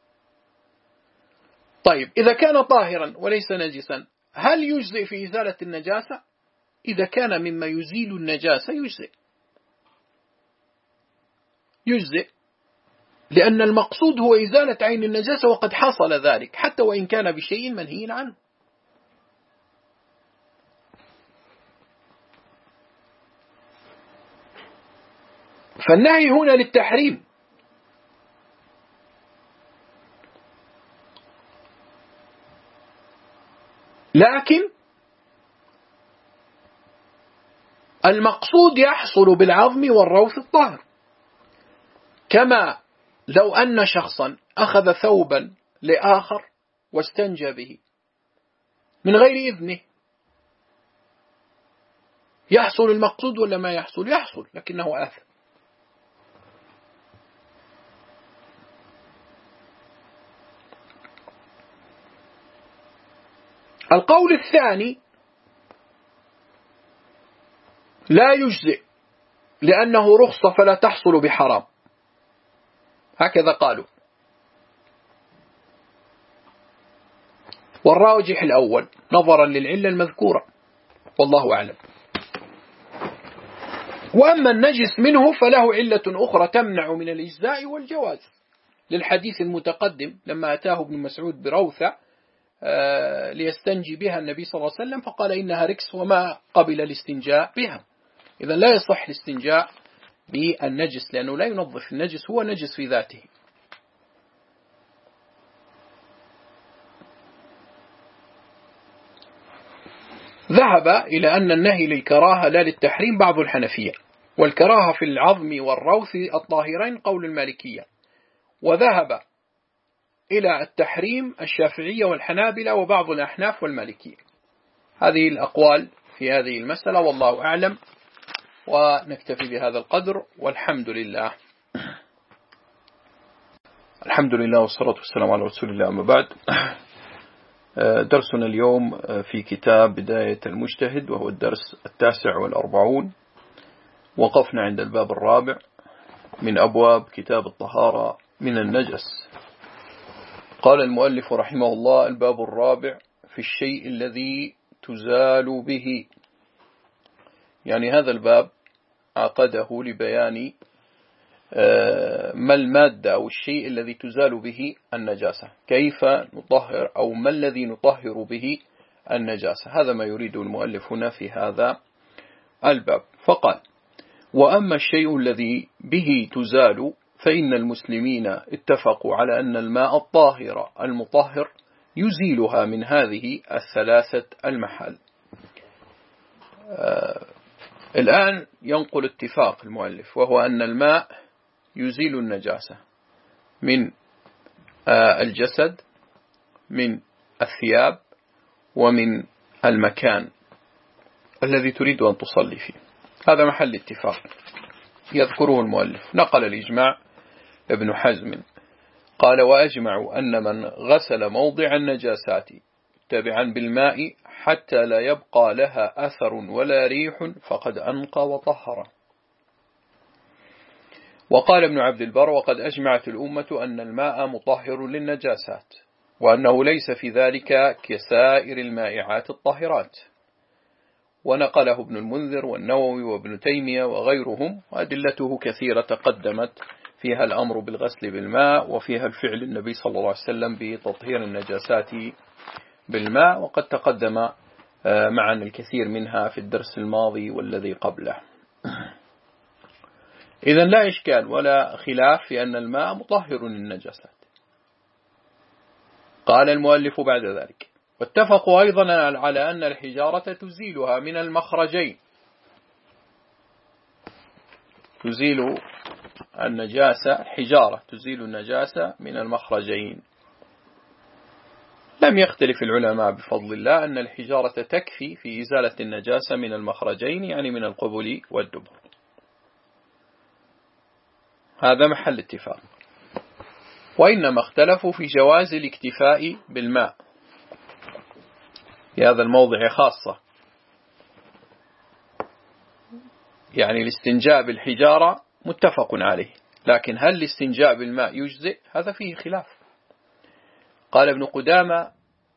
طيب، إذا كان طاهرا وليس نجسا هل يجزئ في إزالة النجاسة؟ إذا كان مما يزيل النجاسة يجزئ يجزئ لأن المقصود هو إزالة عين النجاسة، وقد حصل ذلك حتى وإن كان بشيء منهي عنه. فالنهي هنا للتحريم، لكن المقصود يحصل بالعظم والروث الطاهر. كما لو أن شخصا أخذ ثوبا لآخر واستنجى به من غير إذنه، يحصل المقصود ولا ما يحصل؟ يحصل، لكنه آثم. القول الثاني لا يجزئ لأنه رخصة فلا تحصل بحرام، هكذا قالوا. والراجح الأول نظرا للعلة المذكورة، والله أعلم. وأما النجس منه فله علة أخرى تمنع من الإجزاء والجواز، للحديث المتقدم لما أتاه ابن مسعود بروثة ليستنجي بها النبي صلى الله عليه وسلم فقال إنها ركس وما قبل الاستنجاء بها. إذن لا يصح الاستنجاء بالنجس لأنه لا ينظف، النجس هو نجس في ذاته. ذهب إلى أن النهي للكراهة لا للتحريم بعض الحنفية، والكراهة في العظم والروث الطاهرين قول المالكية، وذهب إلى التحريم الشافعية والحنابلة وبعض الأحناف والمالكية. هذه الأقوال في هذه المسألة، والله أعلم. ونكتفي بهذا القدر، والحمد لله. الحمد لله والصلاة والسلام على رسول الله، أما بعد. درسنا اليوم في كتاب بداية المجتهد، وهو الدرس التاسع والأربعون. وقفنا عند الباب الرابع من أبواب كتاب الطهارة من النجس. قال المؤلف رحمه الله: الباب الرابع في الشيء الذي تزال به. يعني هذا الباب عقده لبيان ما المادة أو الشيء الذي تزال به النجاسة، كيف نطهر أو ما الذي نطهر به النجاسة. هذا ما يريد المؤلف هنا في هذا الباب. فقال: وأما الشيء الذي به تزال فإن المسلمين اتفقوا على أن الماء الطاهر المطهر يزيلها من هذه الثلاثة المحال. آه الآن ينقل اتفاق المؤلف، وهو أن الماء يزيل النجاسة من آه الجسد، من الثياب، ومن المكان الذي تريد أن تصلي فيه. هذا محل اتفاق يذكره المؤلف. نقل الإجماع ابن حزم قال وأجمعوا أن من غسل موضع النجاسات تابعا بالماء حتى لا يبقى لها أثر ولا ريح فقد أنقى وطهر. وقال ابن عبد البر وقد أجمعت الأمة أن الماء مطهر للنجاسات وأنه ليس في ذلك كسائر المائعات الطاهرات. ونقله ابن المنذر والنووي وابن تيمية وغيرهم، وأدلته كثيرة تقدمت فيها الأمر بالغسل بالماء، وفيها الفعل النبي صلى الله عليه وسلم بتطهير النجاسات بالماء، وقد تقدم معنا الكثير منها في الدرس الماضي والذي قبله. إذن لا إشكال ولا خلاف في أن الماء مطهر للنجاسات. قال المؤلف بعد ذلك واتفقوا أيضا على أن الحجارة تزيلها من المخرجين، تزيل النجاسة، حجارة تزيل النجاسة من المخرجين. لم يختلف العلماء بفضل الله أن الحجارة تكفي في إزالة النجاسة من المخرجين، يعني من القبل والدبر. هذا محل اتفاق. وإنما اختلفوا في جواز الاكتفاء بالماء في هذا الموضع خاصة، يعني الاستنجاء بالحجارة متفق عليه، لكن هل الاستنجاء بالماء يجزئ؟ هذا فيه خلاف. قال ابن قدامة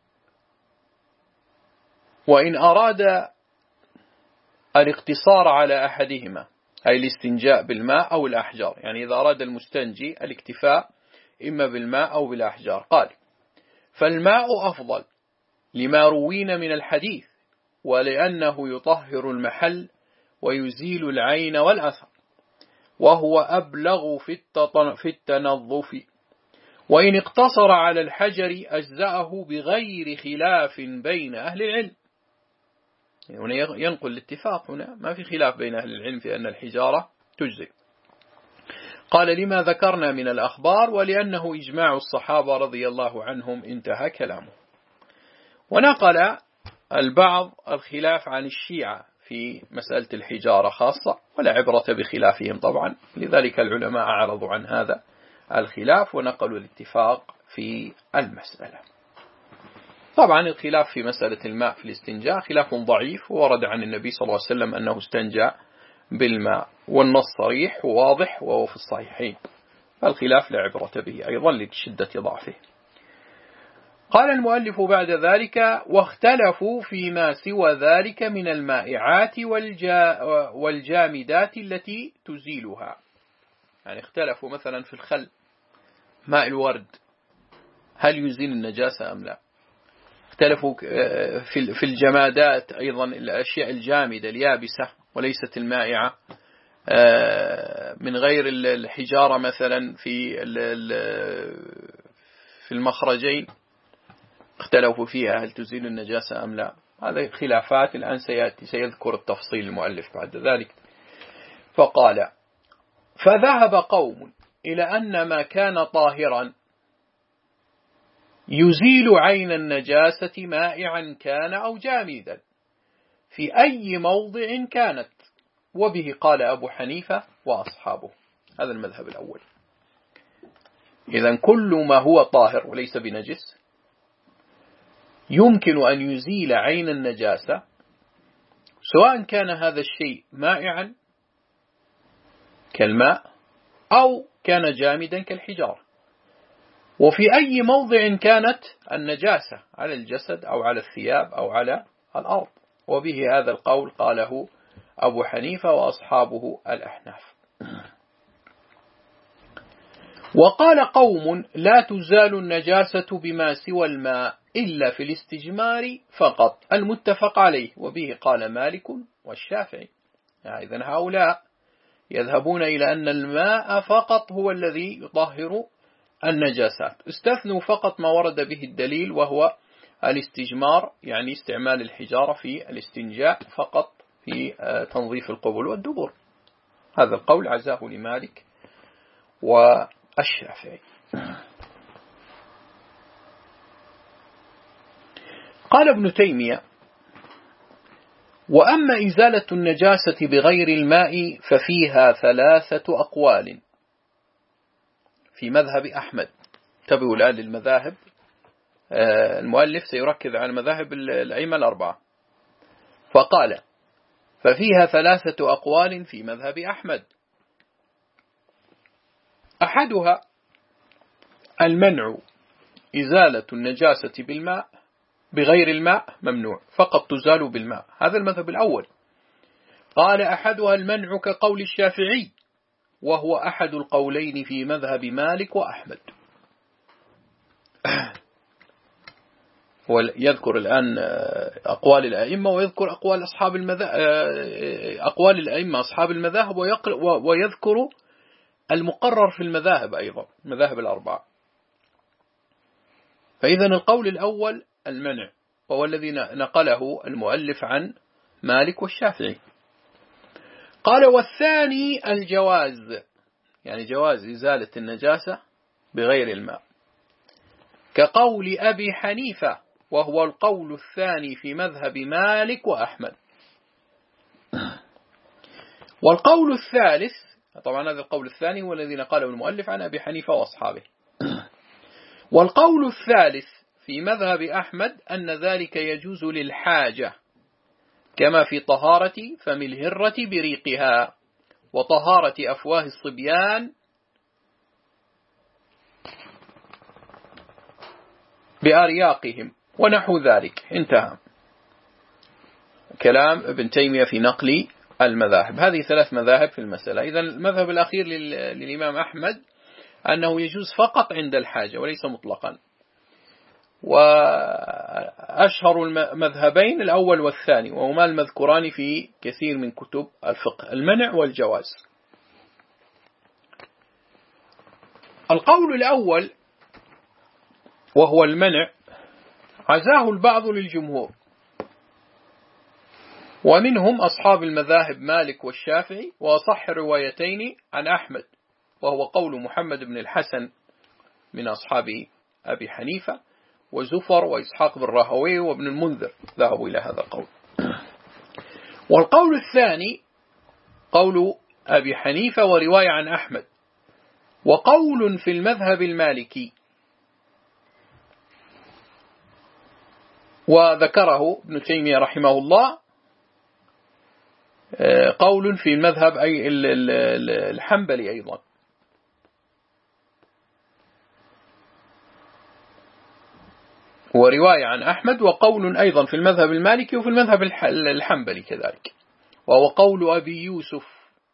وإن أراد الاقتصار على أحدهما أي الاستنجاء بالماء أو الأحجار، يعني إذا أراد المستنجي الاكتفاء إما بالماء أو بالأحجار، قال فالماء أفضل لما روينا من الحديث ولأنه يطهر المحل ويزيل العين والأثر، وهو أبلغ في التنظف. وإن اقتصر على الحجر أجزأه بغير خلاف بين أهل العلم. هنا ينقل الاتفاق، هنا ما في خلاف بين أهل العلم في أن الحجارة تجزئ. قال لما ذكرنا من الأخبار ولأنه إجماع الصحابة رضي الله عنهم، انتهى كلامه. ونقل البعض الخلاف عن الشيعة في مسألة الحجارة خاصة، ولا عبرة بخلافهم طبعا، لذلك العلماء أعرضوا عن هذا الخلاف ونقلوا الاتفاق في المسألة. طبعا الخلاف في مسألة الماء في الاستنجاء خلاف ضعيف، وورد عن النبي صلى الله عليه وسلم أنه استنجى بالماء، والنص صريح وواضح وهو في الصحيحين، فالخلاف لا عبرة به أيضا لشدة ضعفه. قال المؤلف بعد ذلك واختلفوا فيما سوى ذلك من المائعات والجا والجامدات التي تزيلها، يعني اختلفوا مثلا في الخل، ماء الورد هل يزيل النجاسة أم لا؟ اختلفوا في الجمادات أيضا، الأشياء الجامدة اليابسة وليست المائعة من غير الحجارة مثلا في في المخرجين، اختلفوا فيها هل تزيل النجاسة أم لا. هذه خلافات الآن سيأتي سيذكر التفصيل المؤلف بعد ذلك. فقال فذهب قوم إلى أن ما كان طاهرا يزيل عين النجاسة مائعا كان أو جامدا في أي موضع كانت، وبه قال أبو حنيفة وأصحابه. هذا المذهب الأول. إذن كل ما هو طاهر وليس بنجس يمكن أن يزيل عين النجاسة، سواء كان هذا الشيء مائعا كالماء أو كان جامدا كالحجارة، وفي أي موضع كانت النجاسة، على الجسد أو على الثياب أو على الأرض. وبه هذا القول قاله أبو حنيفة وأصحابه الأحناف. وقال قوم لا تزال النجاسة بما سوى الماء إلا في الاستجمار فقط المتفق عليه، وبه قال مالك والشافعي. يعني إذن هؤلاء يذهبون إلى أن الماء فقط هو الذي يطهر النجاسات، استثنوا فقط ما ورد به الدليل وهو الاستجمار، يعني استعمال الحجارة في الاستنجاء فقط في تنظيف القبل والدبر. هذا القول عزاه لمالك والشافعي. قال ابن تيمية وأما إزالة النجاسة بغير الماء ففيها ثلاثة أقوال، في مذهب أحمد. انتبهوا الآن للمذاهب، المؤلف سيركز على مذاهب الأئمة الأربعة. فقال: ففيها ثلاثة أقوال في مذهب أحمد. أحدها المنع، إزالة النجاسة بالماء، بغير الماء ممنوع، فقط تزال بالماء. هذا المذهب الأول. قال: أحدها المنع كقول الشافعي، وهو أحد القولين في مذهب مالك وأحمد. ويذكر الآن أقوال الأئمة، ويذكر أقوال أصحاب المذاهب، أقوال الأئمة أصحاب المذاهب، ويذكر المقرر في المذاهب أيضا، المذاهب الأربعة. فإذا القول الأول المنع، وهو الذي نقله المؤلف عن مالك والشافعي. قال: والثاني الجواز، يعني جواز إزالة النجاسة بغير الماء، كقول أبي حنيفة، وهو القول الثاني في مذهب مالك وأحمد. والقول الثالث، طبعا هذا القول الثاني هو الذي نقله المؤلف عن أبي حنيفة وأصحابه. والقول الثالث في مذهب أحمد أن ذلك يجوز للحاجة، كما في طهارة فم الهرة بريقها، وطهارة أفواه الصبيان بأرياقهم ونحو ذلك. انتهى كلام ابن تيمية في نقل المذاهب. هذه ثلاث مذاهب في المسألة. إذن المذهب الأخير للإمام أحمد أنه يجوز فقط عند الحاجة وليس مطلقا. وأشهر المذهبين الأول والثاني، وهما المذكوران في كثير من كتب الفقه، المنع والجواز. القول الأول وهو المنع عزاه البعض للجمهور، ومنهم أصحاب المذاهب مالك والشافعي، وصح الروايتين عن أحمد، وهو قول محمد بن الحسن من أصحاب أبي حنيفة، وزفر وإسحاق بن راهويه وابن المنذر ذهبوا إلى هذا القول. والقول الثاني قول أبي حنيفة ورواية عن أحمد، وقول في المذهب المالكي، وذكره ابن تيمية رحمه الله قول في المذهب أي الحنبلي أيضا. ورواية عن أحمد، وقول أيضا في المذهب المالكي وفي المذهب الحنبلي كذلك، وهو قول أبي يوسف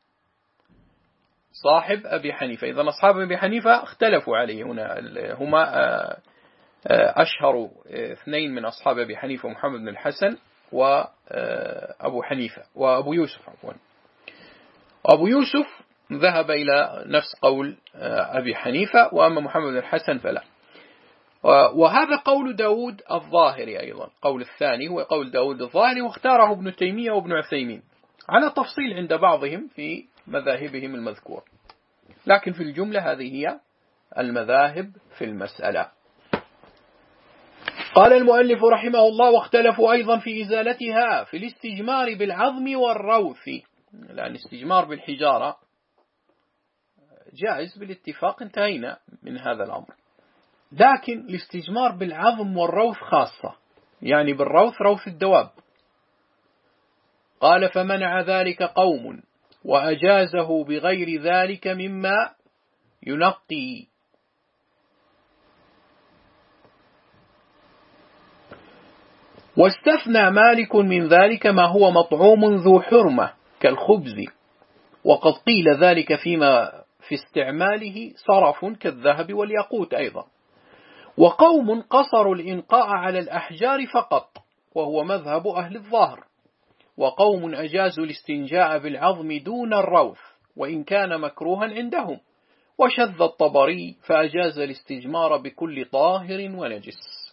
صاحب أبي حنيفة. إذن أصحاب أبي حنيفة اختلفوا عليه هنا، هما أشهر اثنين من أصحاب أبي حنيفة، محمد بن الحسن وأبو حنيفة وأبو يوسف عفوا. أبو يوسف ذهب إلى نفس قول أبي حنيفة، وأما محمد بن الحسن فلا. وهذا قول داود الظاهري أيضا، قول الثاني هو قول داود الظاهري، واختاره ابن تيمية وابن عثيمين على تفصيل عند بعضهم في مذاهبهم المذكور، لكن في الجملة هذه هي المذاهب في المسألة. قال المؤلف رحمه الله: واختلفوا أيضا في إزالتها في الاستجمار بالعظم والروث، لأن الاستجمار بالحجارة جائز بالاتفاق، انتهينا من هذا الأمر. لكن الاستجمار بالعظم والروث خاصة، يعني بالروث روث الدواب. قال: فمنع ذلك قوم وأجازه بغير ذلك مما ينقي. واستثنى مالك من ذلك ما هو مطعوم ذو حرمة كالخبز، وقد قيل ذلك فيما في استعماله صرف كالذهب والياقوت أيضا. وقوم قصروا الإنقاء على الأحجار فقط، وهو مذهب أهل الظاهر. وقوم أجازوا الاستنجاء بالعظم دون الروث، وإن كان مكروها عندهم. وشذ الطبري فأجاز الاستجمار بكل طاهر ونجس.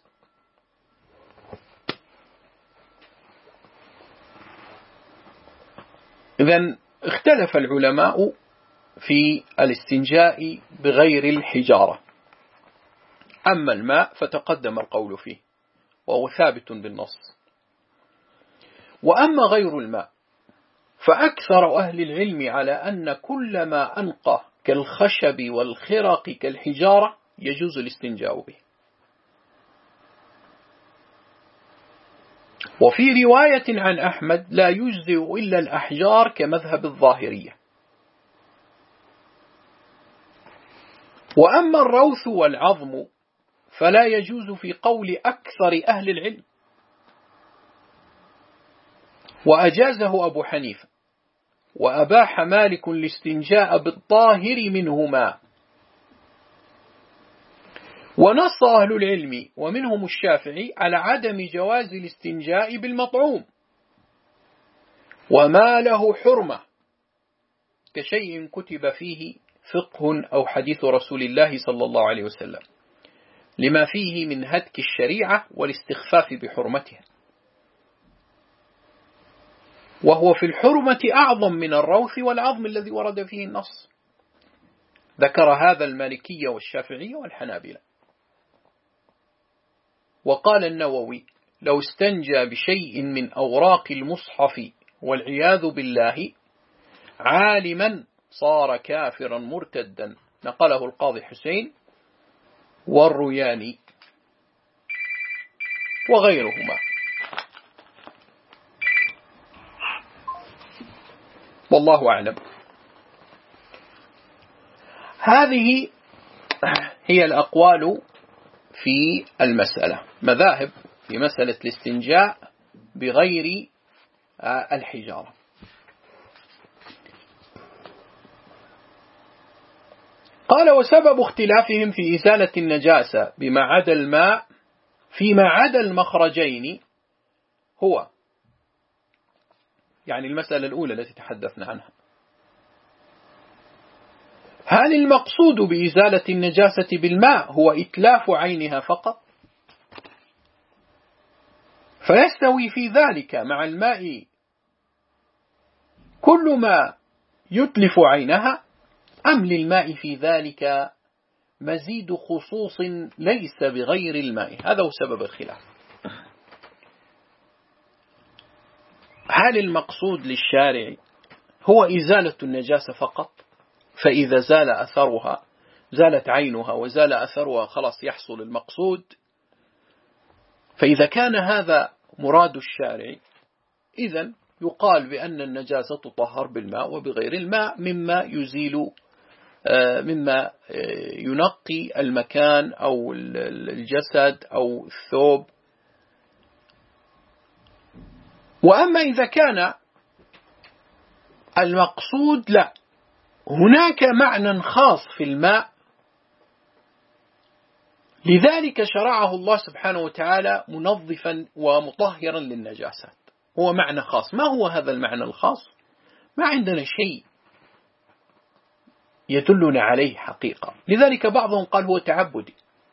إذن اختلف العلماء في الاستنجاء بغير الحجارة. أما الماء فتقدم القول فيه، وهو ثابت بالنص. وأما غير الماء فأكثر أهل العلم على أن كل ما أنقى كالخشب والخرق كالحجارة يجوز الاستنجاء به. وفي رواية عن أحمد لا يجزئ إلا الأحجار كمذهب الظاهرية. وأما الروث والعظم فلا يجوز في قول أكثر أهل العلم، وأجازه أبو حنيفة، وأباح مالك الاستنجاء بالطاهر منهما. ونص أهل العلم ومنهم الشافعي على عدم جواز الاستنجاء بالمطعوم وما له حرمة كشيء كتب فيه فقه أو حديث رسول الله صلى الله عليه وسلم، لما فيه من هتك الشريعة والاستخفاف بحرمتها، وهو في الحرمة أعظم من الروث والعظم الذي ورد فيه النص. ذكر هذا المالكية والشافعية والحنابلة. وقال النووي: لو استنجى بشيء من أوراق المصحف والعياذ بالله عالما صار كافرا مرتدا. نقله القاضي حسين والروياني وغيرهما. والله أعلم. هذه هي الأقوال في المسألة، مذاهب في مسألة الاستنجاء بغير الحجارة. قال: وسبب اختلافهم في إزالة النجاسة بما عدا الماء فيما عدا المخرجين هو، يعني المسألة الأولى التي تحدثنا عنها، هل المقصود بإزالة النجاسة بالماء هو إتلاف عينها فقط، فيستوي في ذلك مع الماء كل ما يتلف عينها، أم للماء في ذلك مزيد خصوص ليس بغير الماء؟ هذا هو سبب الخلاف. هل المقصود للشارع هو إزالة النجاسة فقط، فإذا زال أثرها، زالت عينها وزال أثرها، خلاص يحصل المقصود؟ فإذا كان هذا مراد الشارع، إذن يقال بأن النجاسة تطهر بالماء وبغير الماء مما يزيل، مما ينقي المكان أو الجسد أو الثوب. وأما إذا كان المقصود لا، هناك معنى خاص في الماء، لذلك شرعه الله سبحانه وتعالى منظفا ومطهرا للنجاسات، هو معنى خاص. ما هو هذا المعنى الخاص؟ ما عندنا شيء يدلنا عليه حقيقة. لذلك بعضهم قال هو تعبدي،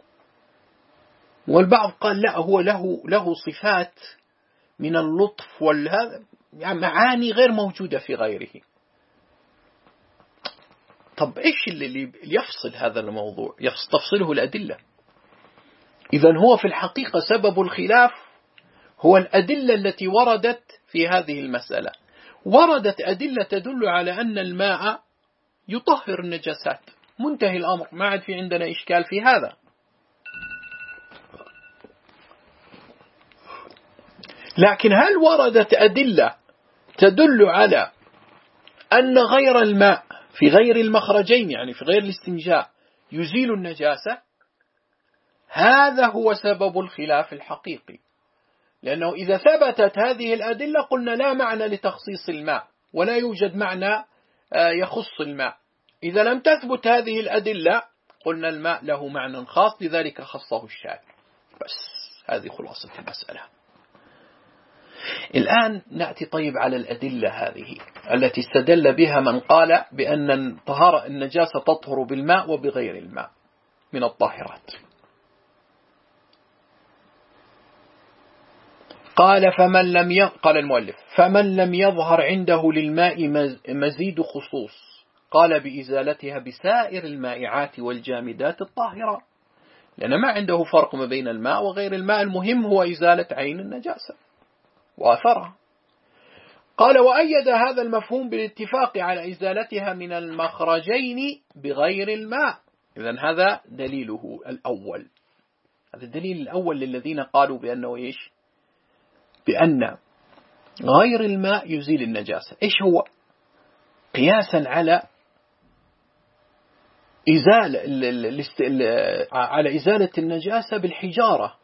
والبعض قال لا، هو له له صفات من اللطف والهذا، يعني معاني غير موجودة في غيره. طب إيش اللي يفصل هذا الموضوع؟ تفصله الأدلة. إذن هو في الحقيقة سبب الخلاف هو الأدلة التي وردت في هذه المسألة. وردت أدلة تدل على أن الماء يطهر النجاسات، منتهي الأمر، ما عاد في عندنا إشكال في هذا. لكن هل وردت أدلة تدل على أن غير الماء في غير المخرجين، يعني في غير الاستنجاء، يزيل النجاسة؟ هذا هو سبب الخلاف الحقيقي. لأنه إذا ثبتت هذه الأدلة قلنا لا معنى لتخصيص الماء، ولا يوجد معنى يخص الماء. إذا لم تثبت هذه الأدلة قلنا الماء له معنى خاص، لذلك خصه الشارع. بس هذه خلاصة المسألة. الآن نأتي طيب على الأدلة هذه التي استدل بها من قال بأن طهارة النجاسة تطهر بالماء وبغير الماء من الطاهرات. قال فمن لم ي... قال المؤلف: فمن لم يظهر عنده للماء مزيد خصوص قال بإزالتها بسائر المائعات والجامدات الطاهرة، لأن ما عنده فرق ما بين الماء وغير الماء، المهم هو إزالة عين النجاسة وأثرها. قال وأيد هذا المفهوم بالاتفاق على إزالتها من المخرجين بغير الماء. إذن هذا دليله الأول، هذا الدليل الأول للذين قالوا بأنه إيش؟ بأن غير الماء يزيل النجاسة. إيش هو؟ قياسا على إزالة على إزالة النجاسة بالحجارة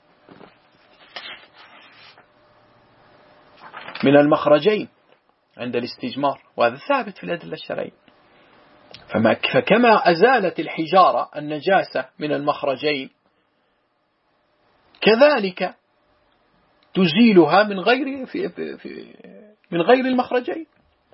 من المخرجين عند الاستجمار، وهذا ثابت في الأدلة الشرعية. فكما أزالت الحجارة النجاسة من المخرجين كذلك تزيلها من غير في في من غير المخرجين،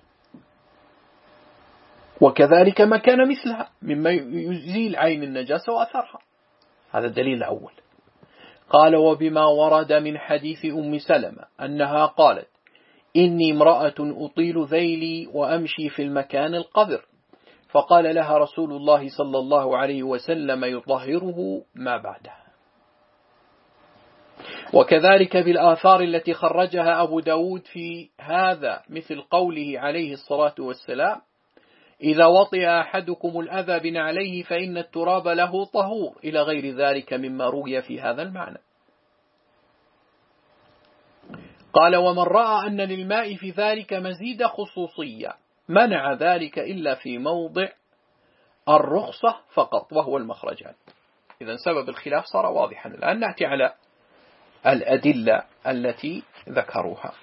وكذلك ما كان مثلها مما يزيل عين النجاسة وأثرها. هذا الدليل الأول. قال وبما ورد من حديث أم سلمة أنها قالت إني امرأة أطيل ذيلي وأمشي في المكان القذر، فقال لها رسول الله صلى الله عليه وسلم يطهره ما بعده. وكذلك بالآثار التي خرجها أبو داود في هذا مثل قوله عليه الصلاة والسلام إذا وطئ أحدكم الأذى بنعليه فإن التراب له طهور، إلى غير ذلك مما روي في هذا المعنى. قال ومن رأى أن للماء في ذلك مزيد خصوصية منع ذلك إلا في موضع الرخصة فقط وهو المخرجان. إذن سبب الخلاف صار واضحا. الآن نأتي على الأدلة التي ذكروها.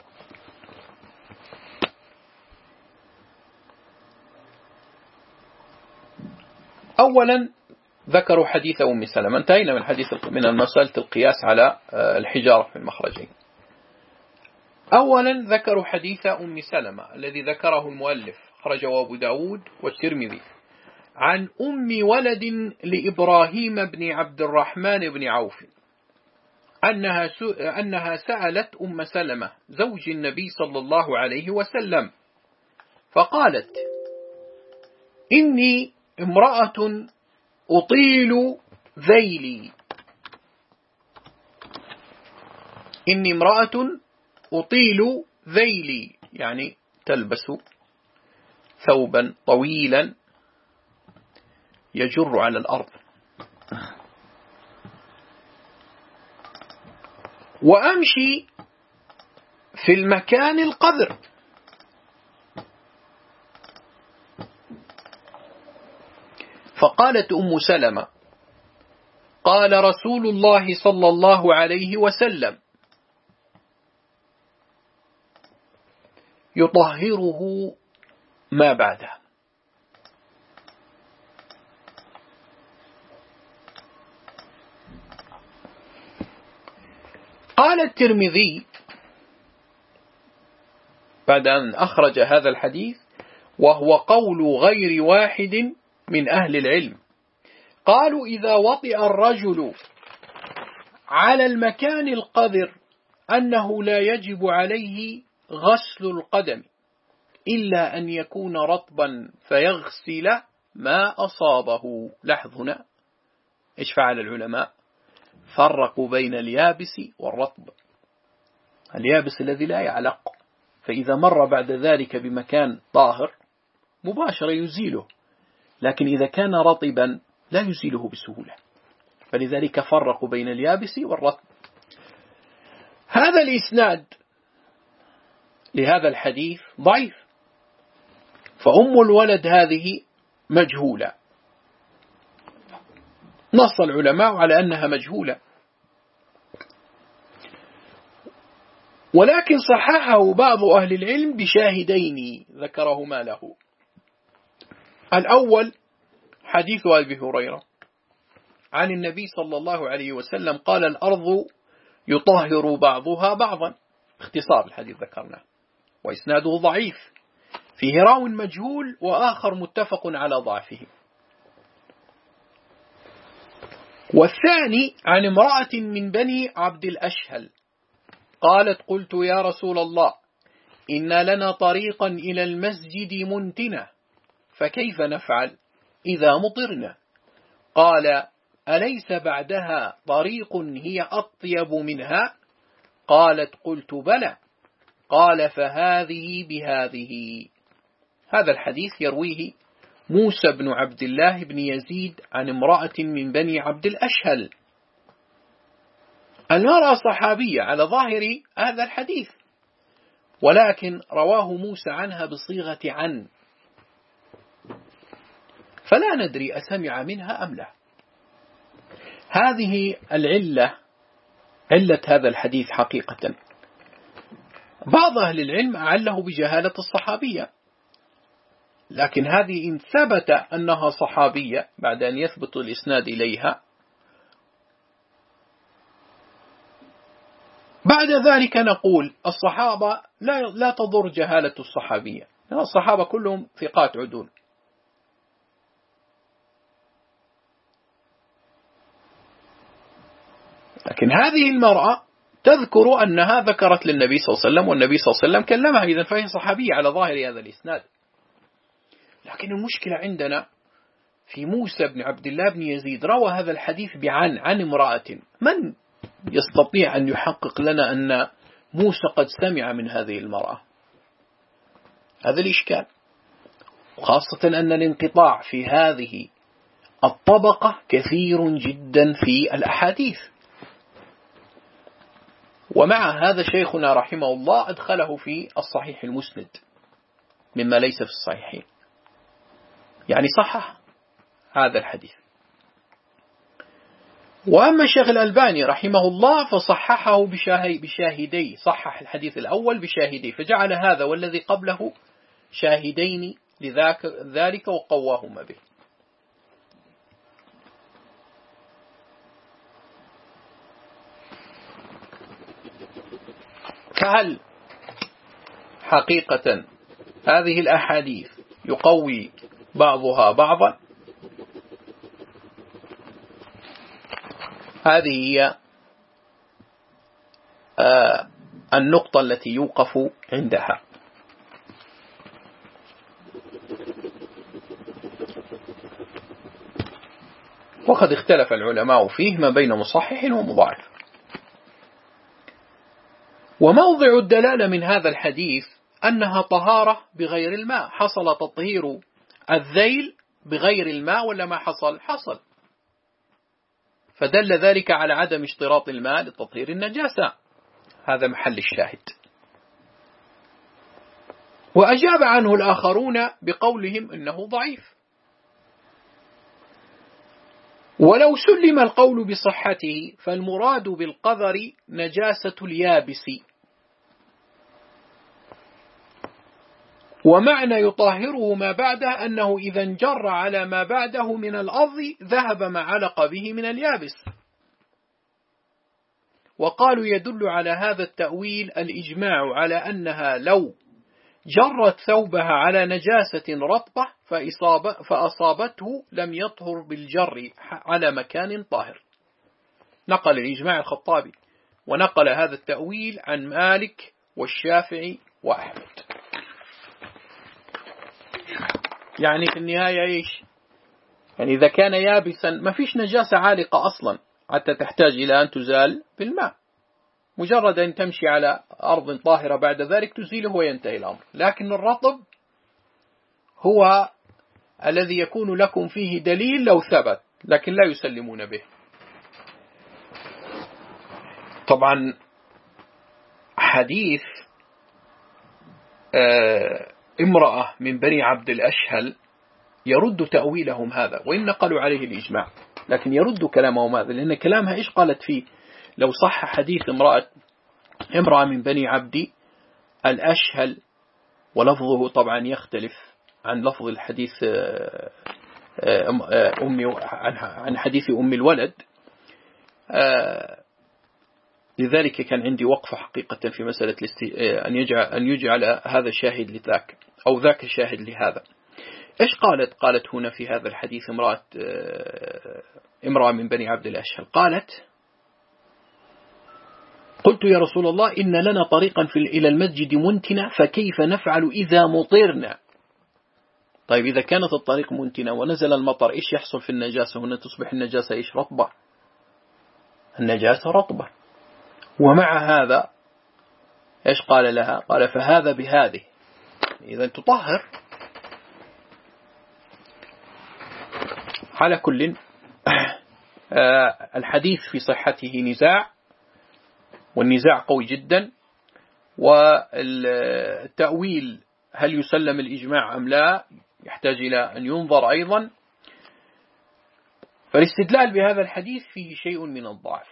أولا ذكروا حديث أم سلمة، انتهينا من حديث من مسألة القياس على الحجارة في المخرجين. أولا ذكروا حديث أم سلمة الذي ذكره المؤلف خرجه أبو داود والترمذي عن أم ولد لإبراهيم بن عبد الرحمن بن عوف أنها أنها سألت أم سلمة زوج النبي صلى الله عليه وسلم فقالت إني امرأة أطيل ذيلي إني امرأة أطيل ذيلي يعني تلبس ثوبا طويلا يجر على الأرض، وأمشي في المكان القذر، فقالت أم سلمة قال رسول الله صلى الله عليه وسلم يطهره ما بعده. قال الترمذي بعد أن أخرج هذا الحديث وهو قول غير واحد من أهل العلم، قالوا إذا وطئ الرجل على المكان القذر أنه لا يجب عليه غسل القدم إلا أن يكون رطبا فيغسل ما أصابه. لاحظ هنا إيش فعل العلماء؟ فرقوا بين اليابس والرطب. اليابس الذي لا يعلق، فإذا مر بعد ذلك بمكان طاهر مباشرة يزيله، لكن إذا كان رطبا لا يزيله بسهولة، فلذلك فرقوا بين اليابس والرطب. هذا الإسناد لهذا الحديث ضعيف، فأم الولد هذه مجهولة، نص العلماء على أنها مجهولة، ولكن صححه بعض أهل العلم بشاهدين ذكرهما له. الأول حديث أبي هريرة عن النبي صلى الله عليه وسلم قال الأرض يطهر بعضها بعضا، اختصار الحديث ذكرناه، وإسناده ضعيف فيه راو مجهول وآخر متفق على ضعفه. والثاني عن امرأة من بني عبد الأشهل قالت قلت يا رسول الله إن لنا طريقا إلى المسجد منتنة فكيف نفعل إذا مطرنا؟ قال أليس بعدها طريق هي أطيب منها؟ قالت قلت بلى. قال فهذه بهذه. هذا الحديث يرويه موسى بن عبد الله بن يزيد عن امرأة من بني عبد الأشهل. المرأة صحابية على ظاهر هذا الحديث، ولكن رواه موسى عنها بصيغة عن، فلا ندري أسمع منها أم لا. هذه العلة، علة هذا الحديث حقيقة. بعض أهل العلم أعله بجهالة الصحابية، لكن هذه إن ثبت أنها صحابية بعد أن يثبت الإسناد إليها، بعد ذلك نقول الصحابة لا لا تضر جهالة الصحابية، لأن الصحابة كلهم ثقات عدول. لكن هذه المرأة تذكر أنها ذكرت للنبي صلى الله عليه وسلم والنبي صلى الله عليه وسلم كلمها، إذن فهي صحابية على ظاهر هذا الإسناد. لكن المشكلة عندنا في موسى بن عبد الله بن يزيد، روى هذا الحديث بعن عن امرأة. من يستطيع أن يحقق لنا أن موسى قد سمع من هذه المرأة؟ هذا الإشكال، وخاصة أن الانقطاع في هذه الطبقة كثير جدا في الأحاديث. ومع هذا شيخنا رحمه الله أدخله في الصحيح المسند مما ليس في الصحيحين، يعني صحح هذا الحديث. وأما الشيخ الألباني رحمه الله فصححه بشاهدي، صحح الحديث الأول بشاهدي، فجعل هذا والذي قبله شاهدين لذاك ذلك وقواهما به. فهل حقيقة هذه الأحاديث يقوي بعضها بعضا؟ هذه هي آه النقطة التي يوقف عندها. وقد اختلف العلماء فيه ما بين مصحح ومضاعف. وموضع الدلالة من هذا الحديث أنها طهارة بغير الماء. حصل تطهير الذيل بغير الماء ولا ما حصل؟ حصل. فدل ذلك على عدم اشتراط الماء لتطهير النجاسة. هذا محل الشاهد. وأجاب عنه الآخرون بقولهم إنه ضعيف. ولو سلم القول بصحته فالمراد بالقذر نجاسة اليابس، ومعنى يطهره ما بعده أنه إذا انجر على ما بعده من الأرض ذهب ما علق به من اليابس. وقالوا يدل على هذا التأويل الإجماع على أنها لو جرت ثوبها على نجاسة رطبة فأصابته لم يطهر بالجر على مكان طاهر. نقل الإجماع الخطابي، ونقل هذا التأويل عن مالك والشافعي وأحمد. يعني في النهاية إيش؟ يعني إذا كان يابسا ما فيش نجاسة عالقة أصلا حتى تحتاج إلى أن تزال بالماء، مجرد أن تمشي على أرض طاهرة بعد ذلك تزيله وينتهي الأمر. لكن الرطب هو الذي يكون لكم فيه دليل لو ثبت، لكن لا يسلمون به. طبعا حديث امرأة من بني عبد الأشهل يرد تأويلهم هذا، وإن نقلوا عليه الإجماع، لكن يرد كلامهم هذا، لأن كلامها إيش قالت فيه؟ لو صح حديث امرأة امرأة من بني عبد الأشهل، ولفظه طبعا يختلف عن لفظ الحديث أم عن حديث أم الولد، لذلك كان عندي وقفة حقيقة في مسألة أن يجعل أن يجعل هذا شاهد لذاك أو ذاك شاهد لهذا. إيش قالت؟ قالت هنا في هذا الحديث امرأة امرأة من بني عبد الأشهل قالت: قلت يا رسول الله إن لنا طريقا في إلى المسجد منتنا فكيف نفعل إذا مطرنا؟ طيب إذا كانت الطريق منتنة ونزل المطر إيش يحصل في النجاسة؟ هنا تصبح النجاسة إيش؟ رطبة. النجاسة رطبة. ومع هذا إيش قال لها؟ قال فهذا بهذه، إذا تطهر. على كل الحديث في صحته نزاع، والنزاع قوي جدا، والتأويل هل يسلم الإجماع أم لا يحتاج إلى أن ينظر أيضا. فالاستدلال بهذا الحديث فيه شيء من الضعف.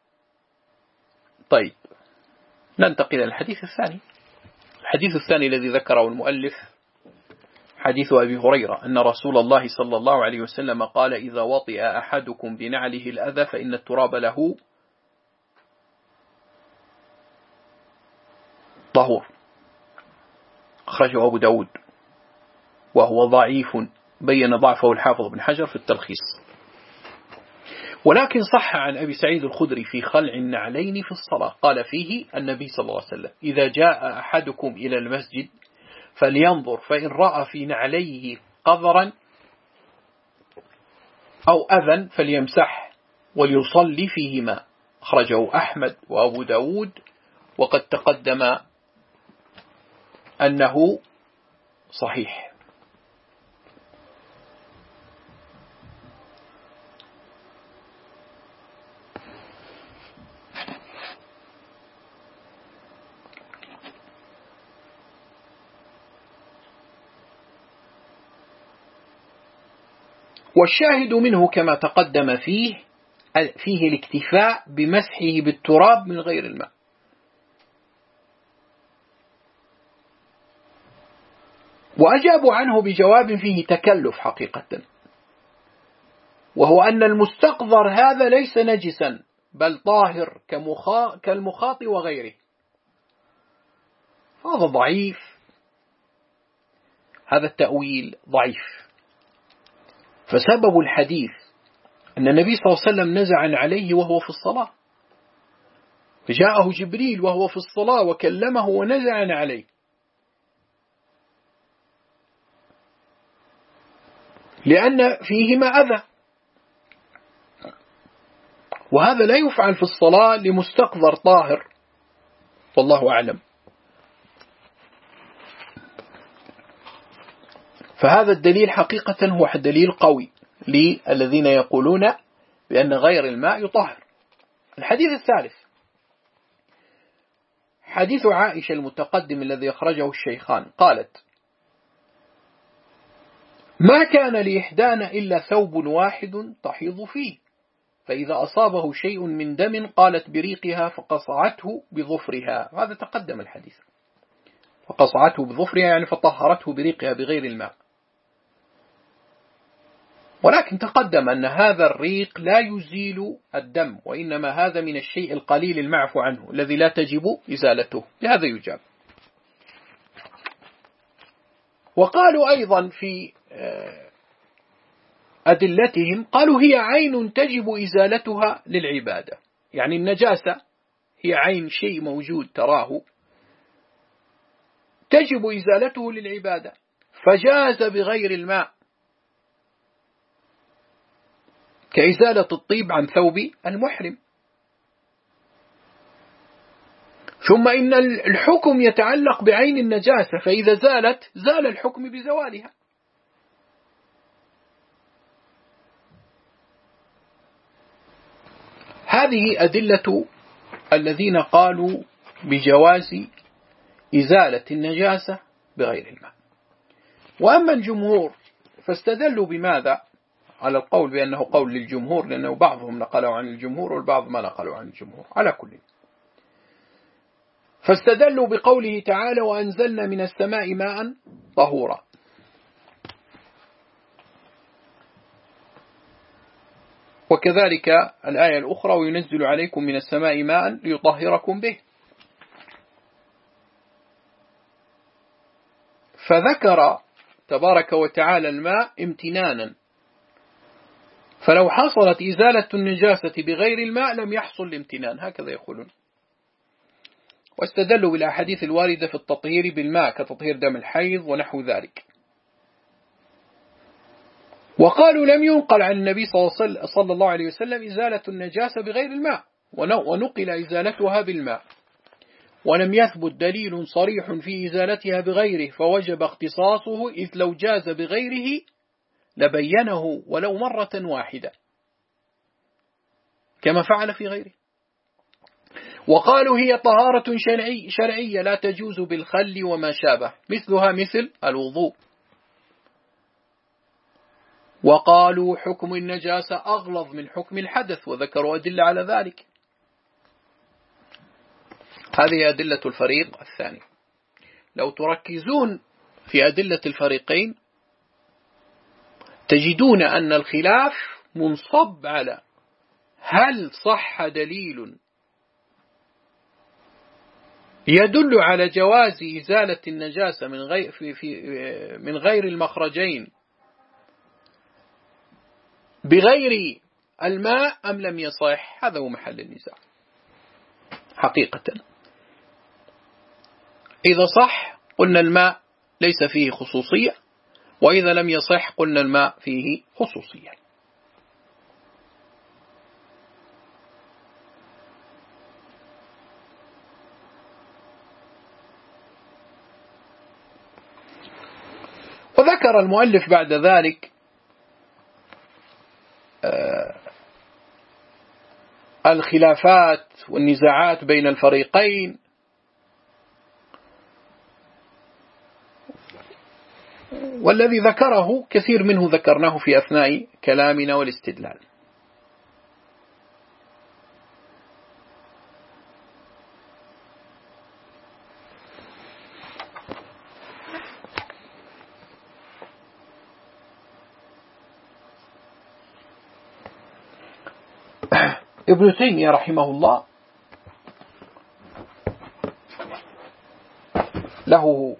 طيب ننتقل إلى الحديث الثاني. الحديث الثاني الذي ذكره المؤلف حديث أبي هريرة أن رسول الله صلى الله عليه وسلم قال إذا وطئ أحدكم بنعله الأذى فإن التراب له طهور، أخرجه أبو داود وهو ضعيف، بين ضعفه الحافظ بن حجر في التلخيص. ولكن صح عن أبي سعيد الخدري في خلع النعلين في الصلاة، قال فيه النبي صلى الله عليه وسلم إذا جاء أحدكم إلى المسجد فلينظر فإن رأى في نعليه قذرا أو أذى فليمسح وليصلي فيهما، أخرجه أحمد وأبو داود، وقد تقدم أنه صحيح. والشاهد منه كما تقدم فيه فيه الاكتفاء بمسحه بالتراب من غير الماء. وأجابوا عنه بجواب فيه تكلف حقيقة، وهو أن المستقذر هذا ليس نجسا بل طاهر كالمخاط وغيره. هذا ضعيف، هذا التأويل ضعيف. فسبب الحديث أن النبي صلى الله عليه وسلم نزع عليه وهو في الصلاة، فجاءه جبريل وهو في الصلاة وكلمه ونزع عليه، لأن فيهما أذى، وهذا لا يفعل في الصلاة لمستقذر طاهر، والله أعلم. فهذا الدليل حقيقة هو دليل قوي للذين يقولون بأن غير الماء يطهر. الحديث الثالث حديث عائشة المتقدم الذي أخرجه الشيخان، قالت ما كان لإحدانا إلا ثوب واحد تحيض فيه، فإذا أصابه شيء من دم قالت بريقها فقصعته بظفرها. هذا تقدم الحديث، فقصعته بظفرها يعني فطهرته بريقها بغير الماء. ولكن تقدم أن هذا الريق لا يزيل الدم، وإنما هذا من الشيء القليل المعفو عنه الذي لا تجب إزالته، لهذا يجاب. وقالوا أيضا في أدلتهم قالوا هي عين تجب إزالتها للعبادة، يعني النجاسة هي عين شيء موجود تراه تجب إزالته للعبادة، فجاز بغير الماء كإزالة الطيب عن ثوب المحرم. ثم إن الحكم يتعلق بعين النجاسة، فإذا زالت زال الحكم بزوالها. هذه أدلة الذين قالوا بجواز إزالة النجاسة بغير الماء. وأما الجمهور فاستدلوا بماذا؟ على القول بأنه قول للجمهور، لأنه بعضهم نقلوا عن الجمهور والبعض ما نقلوا عن الجمهور. على كل، فاستدلوا بقوله تعالى وأنزلنا من السماء ماء طهورا، وكذلك الآية الأخرى وينزل عليكم من السماء ماء ليطهركم به. فذكر تبارك وتعالى الماء امتنانا، فلو حصلت إزالة النجاسة بغير الماء لم يحصل الامتنان، هكذا يقولون. واستدلوا بالأحاديث الواردة في التطهير بالماء كتطهير دم الحيض ونحو ذلك. وقالوا لم ينقل عن النبي صلى الله عليه وسلم إزالة النجاسة بغير الماء، ونقل إزالتها بالماء. ولم يثبت دليل صريح في إزالتها بغيره فوجب اختصاصه، إذ لو جاز بغيره لبينه ولو مرة واحدة كما فعل في غيره. وقالوا هي طهارة شرعي شرعية لا تجوز بالخل وما شابه، مثلها مثل الوضوء. وقالوا حكم النجاسة أغلظ من حكم الحدث، وذكروا أدلة على ذلك. هذه أدلة الفريق الثاني. لو تركزون في أدلة الفريقين تجدون أن الخلاف منصب على هل صح دليل يدل على جواز إزالة النجاسة من غير, في في من غير المخرجين بغير الماء أم لم يصح. هذا هو محل النزاع حقيقة. إذا صح قلنا الماء ليس فيه خصوصية، وإذا لم يصح قلنا الماء فيه خصوصية. وذكر المؤلف بعد ذلك الخلافات والنزاعات بين الفريقين، والذي ذكره كثير منه ذكرناه في أثناء كلامنا والاستدلال. ابن تيمية رحمه الله له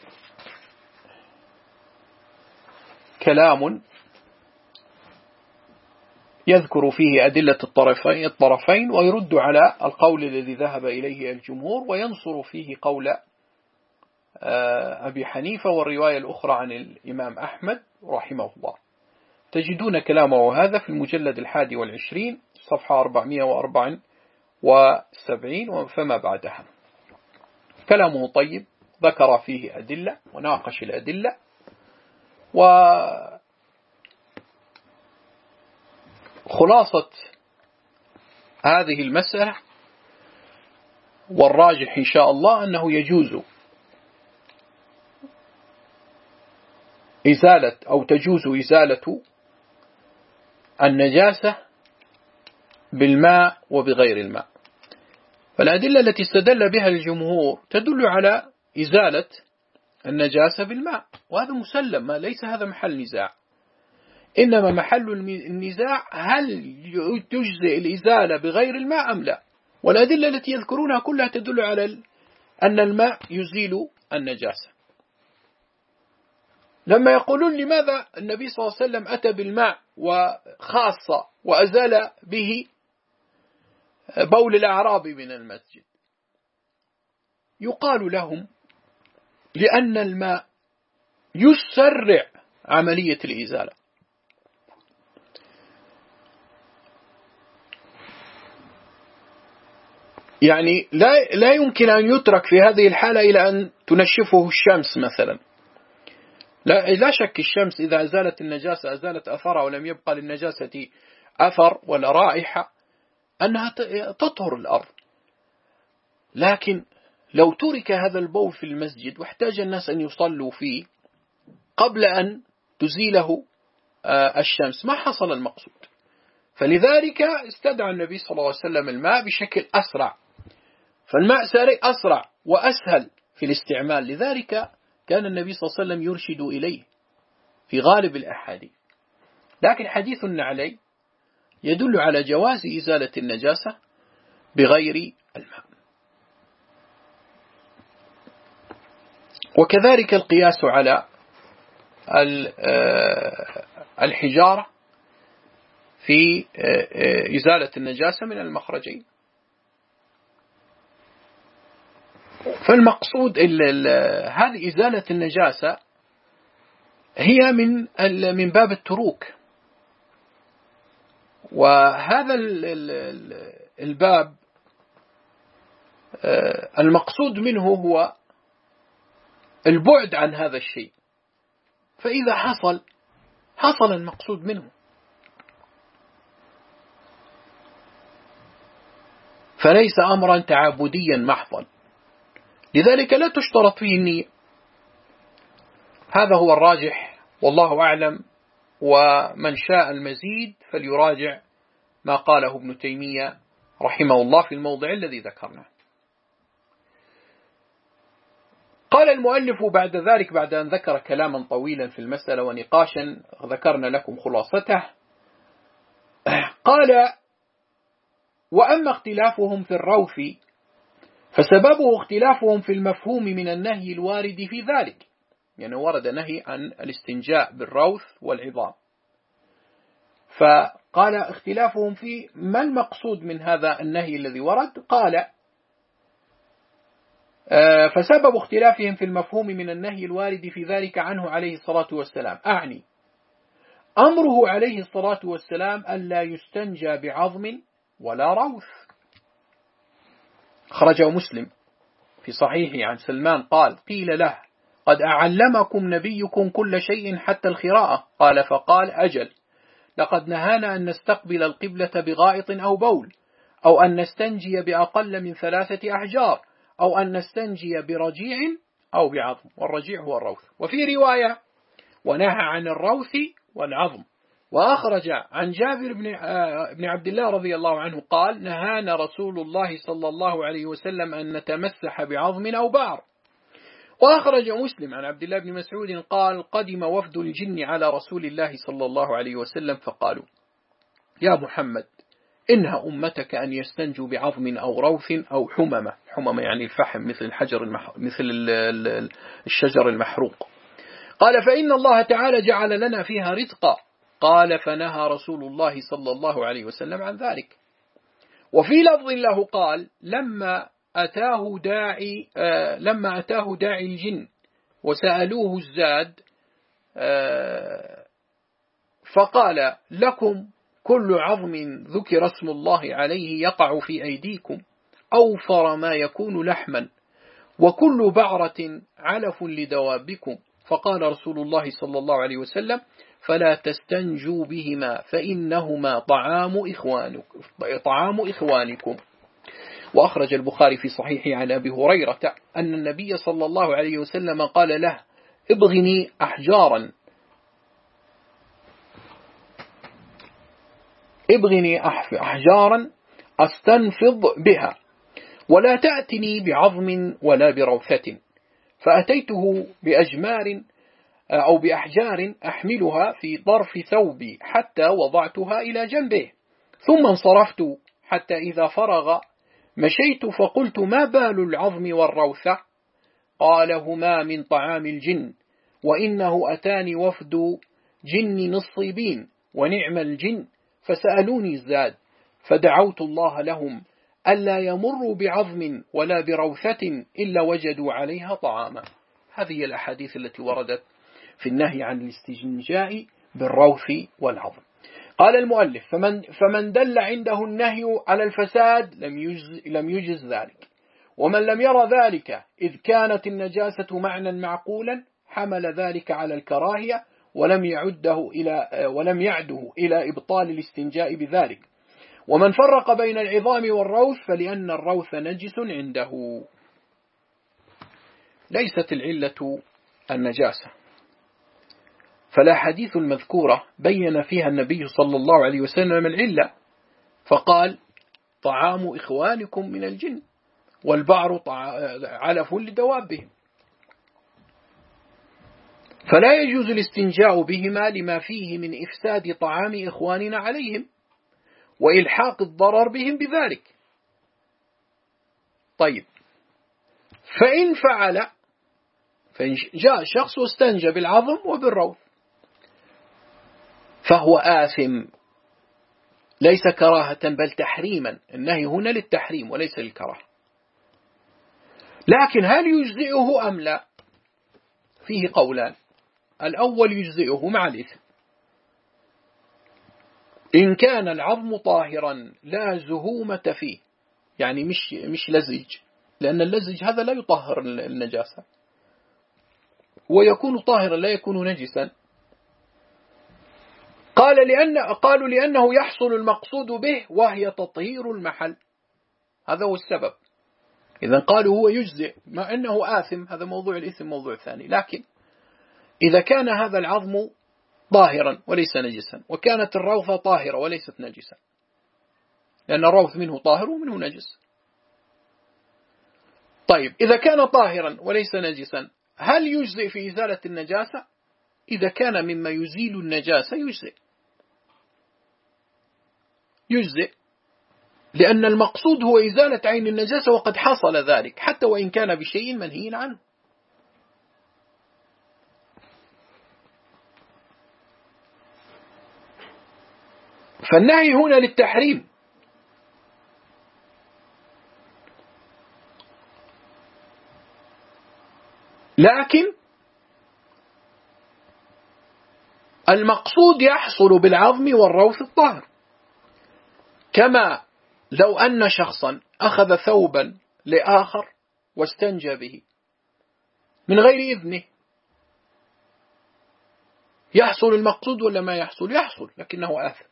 كلام يذكر فيه أدلة الطرفين, الطرفين ويرد على القول الذي ذهب إليه الجمهور، وينصر فيه قول أبي حنيفة والرواية الأخرى عن الإمام أحمد رحمه الله. تجدون كلامه هذا في المجلد الحادي والعشرين صفحة أربعمائة وأربعة وسبعين فما بعدها. كلامه طيب، ذكر فيه أدلة وناقش الأدلة، وخلاصة هذه المسألة والراجح إن شاء الله أنه يجوز إزالة أو تجوز إزالة النجاسة بالماء وبغير الماء. فالأدلة التي استدل بها الجمهور تدل على إزالة النجاسة بالماء، وهذا مسلم، ما ليس هذا محل نزاع. إنما محل النزاع هل تجزئ الإزالة بغير الماء أم لا. والأدلة التي يذكرونها كلها تدل على أن الماء يزيل النجاسة. لما يقولون لماذا النبي صلى الله عليه وسلم أتى بالماء وخاصة وأزال به بول الأعراب من المسجد، يقال لهم لأن الماء يسرع عملية الإزالة. يعني لا لا يمكن أن يترك في هذه الحالة إلى أن تنشفه الشمس مثلا. لا لا شك الشمس إذا أزالت النجاسة أزالت أثرها ولم يبقى للنجاسة أثر ولا رائحة أنها تطهر الأرض. لكن لو ترك هذا البول في المسجد واحتاج الناس أن يصلوا فيه قبل أن تزيله الشمس ما حصل المقصود. فلذلك استدعى النبي صلى الله عليه وسلم الماء بشكل أسرع، فالماء سارع أسرع وأسهل في الاستعمال. لذلك كان النبي صلى الله عليه وسلم يرشد إليه في غالب الأحاديث. لكن حديث النعلي يدل على جواز إزالة النجاسة بغير الماء. وكذلك القياس على الحجارة في إزالة النجاسة من المخرجين. فالمقصود هذه إزالة النجاسة هي من من باب التروك، وهذا الباب المقصود منه هو البعد عن هذا الشيء، فإذا حصل حصل المقصود منه، فليس أمرا تعبديا محضا، لذلك لا تشترط فيه النية. هذا هو الراجح والله أعلم، ومن شاء المزيد فليراجع ما قاله ابن تيمية رحمه الله في الموضع الذي ذكرناه. قال المؤلف بعد ذلك، بعد أن ذكر كلاما طويلا في المسألة ونقاشا ذكرنا لكم خلاصته، قال: وأما اختلافهم في الروث فسببه اختلافهم في المفهوم من النهي الوارد في ذلك، يعني ورد نهي عن الاستنجاء بالروث والعظام، فقال اختلافهم في ما المقصود من هذا النهي الذي ورد، قال: فسبب اختلافهم في المفهوم من النهي الوارد في ذلك عنه عليه الصلاة والسلام، أعني أمره عليه الصلاة والسلام ألا يستنجى بعظم ولا روث. خرجه مسلم في صحيحه عن سلمان قال: قيل له: قد أعلمكم نبيكم كل شيء حتى الخراءة؟ قال: فقال: أجل، لقد نهانا أن نستقبل القبلة بغائط أو بول، أو أن نستنجي بأقل من ثلاثة أحجار، أو أن نستنجي برجيع أو بعظم، والرجيع هو الروث. وفي رواية: ونهى عن الروث والعظم. وأخرج عن جابر بن عبد الله رضي الله عنه قال: نهانا رسول الله صلى الله عليه وسلم أن نتمسح بعظم أو بعر. وأخرج مسلم عن عبد الله بن مسعود قال: قدم وفد الجن على رسول الله صلى الله عليه وسلم فقالوا: يا محمد، إنها أمتك أن يستنجوا بعظم أو روث أو حممة. حممة يعني الفحم، مثل الحجر المح... مثل الشجر المحروق. قال: فإن الله تعالى جعل لنا فيها رزقا. قال: فنهى رسول الله صلى الله عليه وسلم عن ذلك. وفي لفظ له قال: لما أتاه داعي آه لما أتاه داعي الجن وسألوه الزاد آه فقال: لكم كل عظم ذكر اسم الله عليه يقع في أيديكم أوفر ما يكون لحما، وكل بعرة علف لدوابكم. فقال رسول الله صلى الله عليه وسلم: فلا تستنجوا بهما فإنهما طعام إخوانكم, طعام إخوانكم. وأخرج البخاري في صحيحه عن أبي هريرة أن النبي صلى الله عليه وسلم قال له: ابغني أحجارا ابغني أحجارا أستنفض بها، ولا تأتني بعظم ولا بروثة. فأتيته بأجمار أو بأحجار أحملها في طرف ثوبي حتى وضعتها إلى جنبه، ثم انصرفت حتى إذا فرغ مشيت فقلت: ما بال العظم والروثة؟ قال: هما من طعام الجن، وإنه أتاني وفد جن نصيبين ونعم الجن فسألوني الزاد، فدعوت الله لهم ألا يمروا بعظم ولا بروثة إلا وجدوا عليها طعاما. هذه الأحاديث التي وردت في النهي عن الاستنجاء بالروث والعظم. قال المؤلف: فمن, فمن دل عنده النهي على الفساد لم يجز, لم يجز ذلك، ومن لم يرى ذلك إذ كانت النجاسة معنى معقولا حمل ذلك على الكراهية ولم يعده إلى ولم يعده إلى إبطال الاستنجاء بذلك. ومن فرق بين العظام والروث فلأن الروث نجس عنده. ليست العلة النجاسة، فالأحاديث المذكورة بين فيها النبي صلى الله عليه وسلم العلة، فقال: طعام إخوانكم من الجن، والبعر علف لدوابهم. فلا يجوز الاستنجاء بهما لما فيه من إفساد طعام إخواننا عليهم وإلحاق الضرر بهم بذلك. طيب، فإن فعل فإن جاء شخص واستنجى بالعظم وبالروث فهو آثم، ليس كراهة بل تحريما. النهي هنا للتحريم وليس للكراهة. لكن هل يجزئه أم لا؟ فيه قولان. الأول: يجزئه مع الإثم إن كان العظم طاهرا لا زهومة فيه، يعني مش مش لزج، لأن اللزج هذا لا يطهر النجاسة، ويكون طاهرا لا يكون نجسا. قال لأن قالوا لأنه يحصل المقصود به وهي تطهير المحل، هذا هو السبب. إذا قالوا هو يجزئ مع أنه آثم، هذا موضوع الإثم موضوع ثاني. لكن إذا كان هذا العظم طاهرا وليس نجسا، وكانت الروثة طاهرة وليست نجسا، لأن الروث منه طاهر ومنه نجس. طيب إذا كان طاهرا وليس نجسا هل يجزئ في إزالة النجاسة؟ إذا كان مما يزيل النجاسة يجزئ يجزئ لأن المقصود هو إزالة عين النجاسة، وقد حصل ذلك حتى وإن كان بشيء منهي عنه. فالنهي هنا للتحريم، لكن المقصود يحصل بالعظم والروث الطاهر. كما لو أن شخصا أخذ ثوبا لآخر واستنجى به من غير إذنه، يحصل المقصود ولا ما يحصل؟ يحصل، لكنه آثم.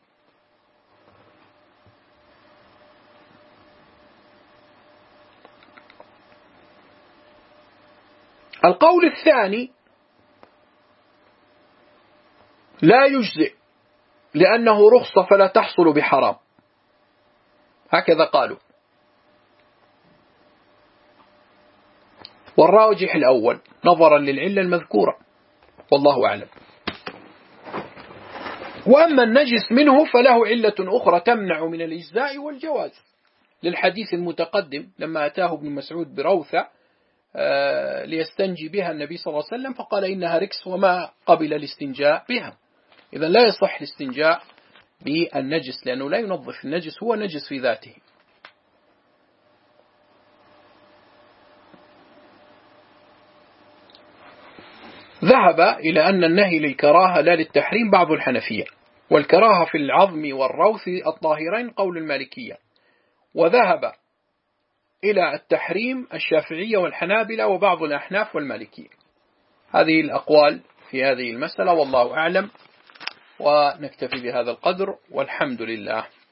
القول الثاني لا يجزئ لأنه رخصة فلا تحصل بحرام، هكذا قالوا. والراجح الأول نظرا للعلة المذكورة، والله أعلم. وأما النجس منه فله علة أخرى تمنع من الإجزاء والجواز، للحديث المتقدم لما أتاه ابن مسعود بروثة ليستنجي بها النبي صلى الله عليه وسلم فقال إنها ركس وما قبل الاستنجاء بها. إذن لا يصح الاستنجاء بالنجس لأنه لا ينظف، النجس هو نجس في ذاته. ذهب إلى أن النهي للكراهة لا للتحريم بعض الحنفية، والكراهة في العظم والروث الطاهرين قول المالكية، وذهب إلى التحريم الشافعية والحنابلة وبعض الأحناف والمالكية. هذه الأقوال في هذه المسألة، والله أعلم. ونكتفي بهذا القدر، والحمد لله.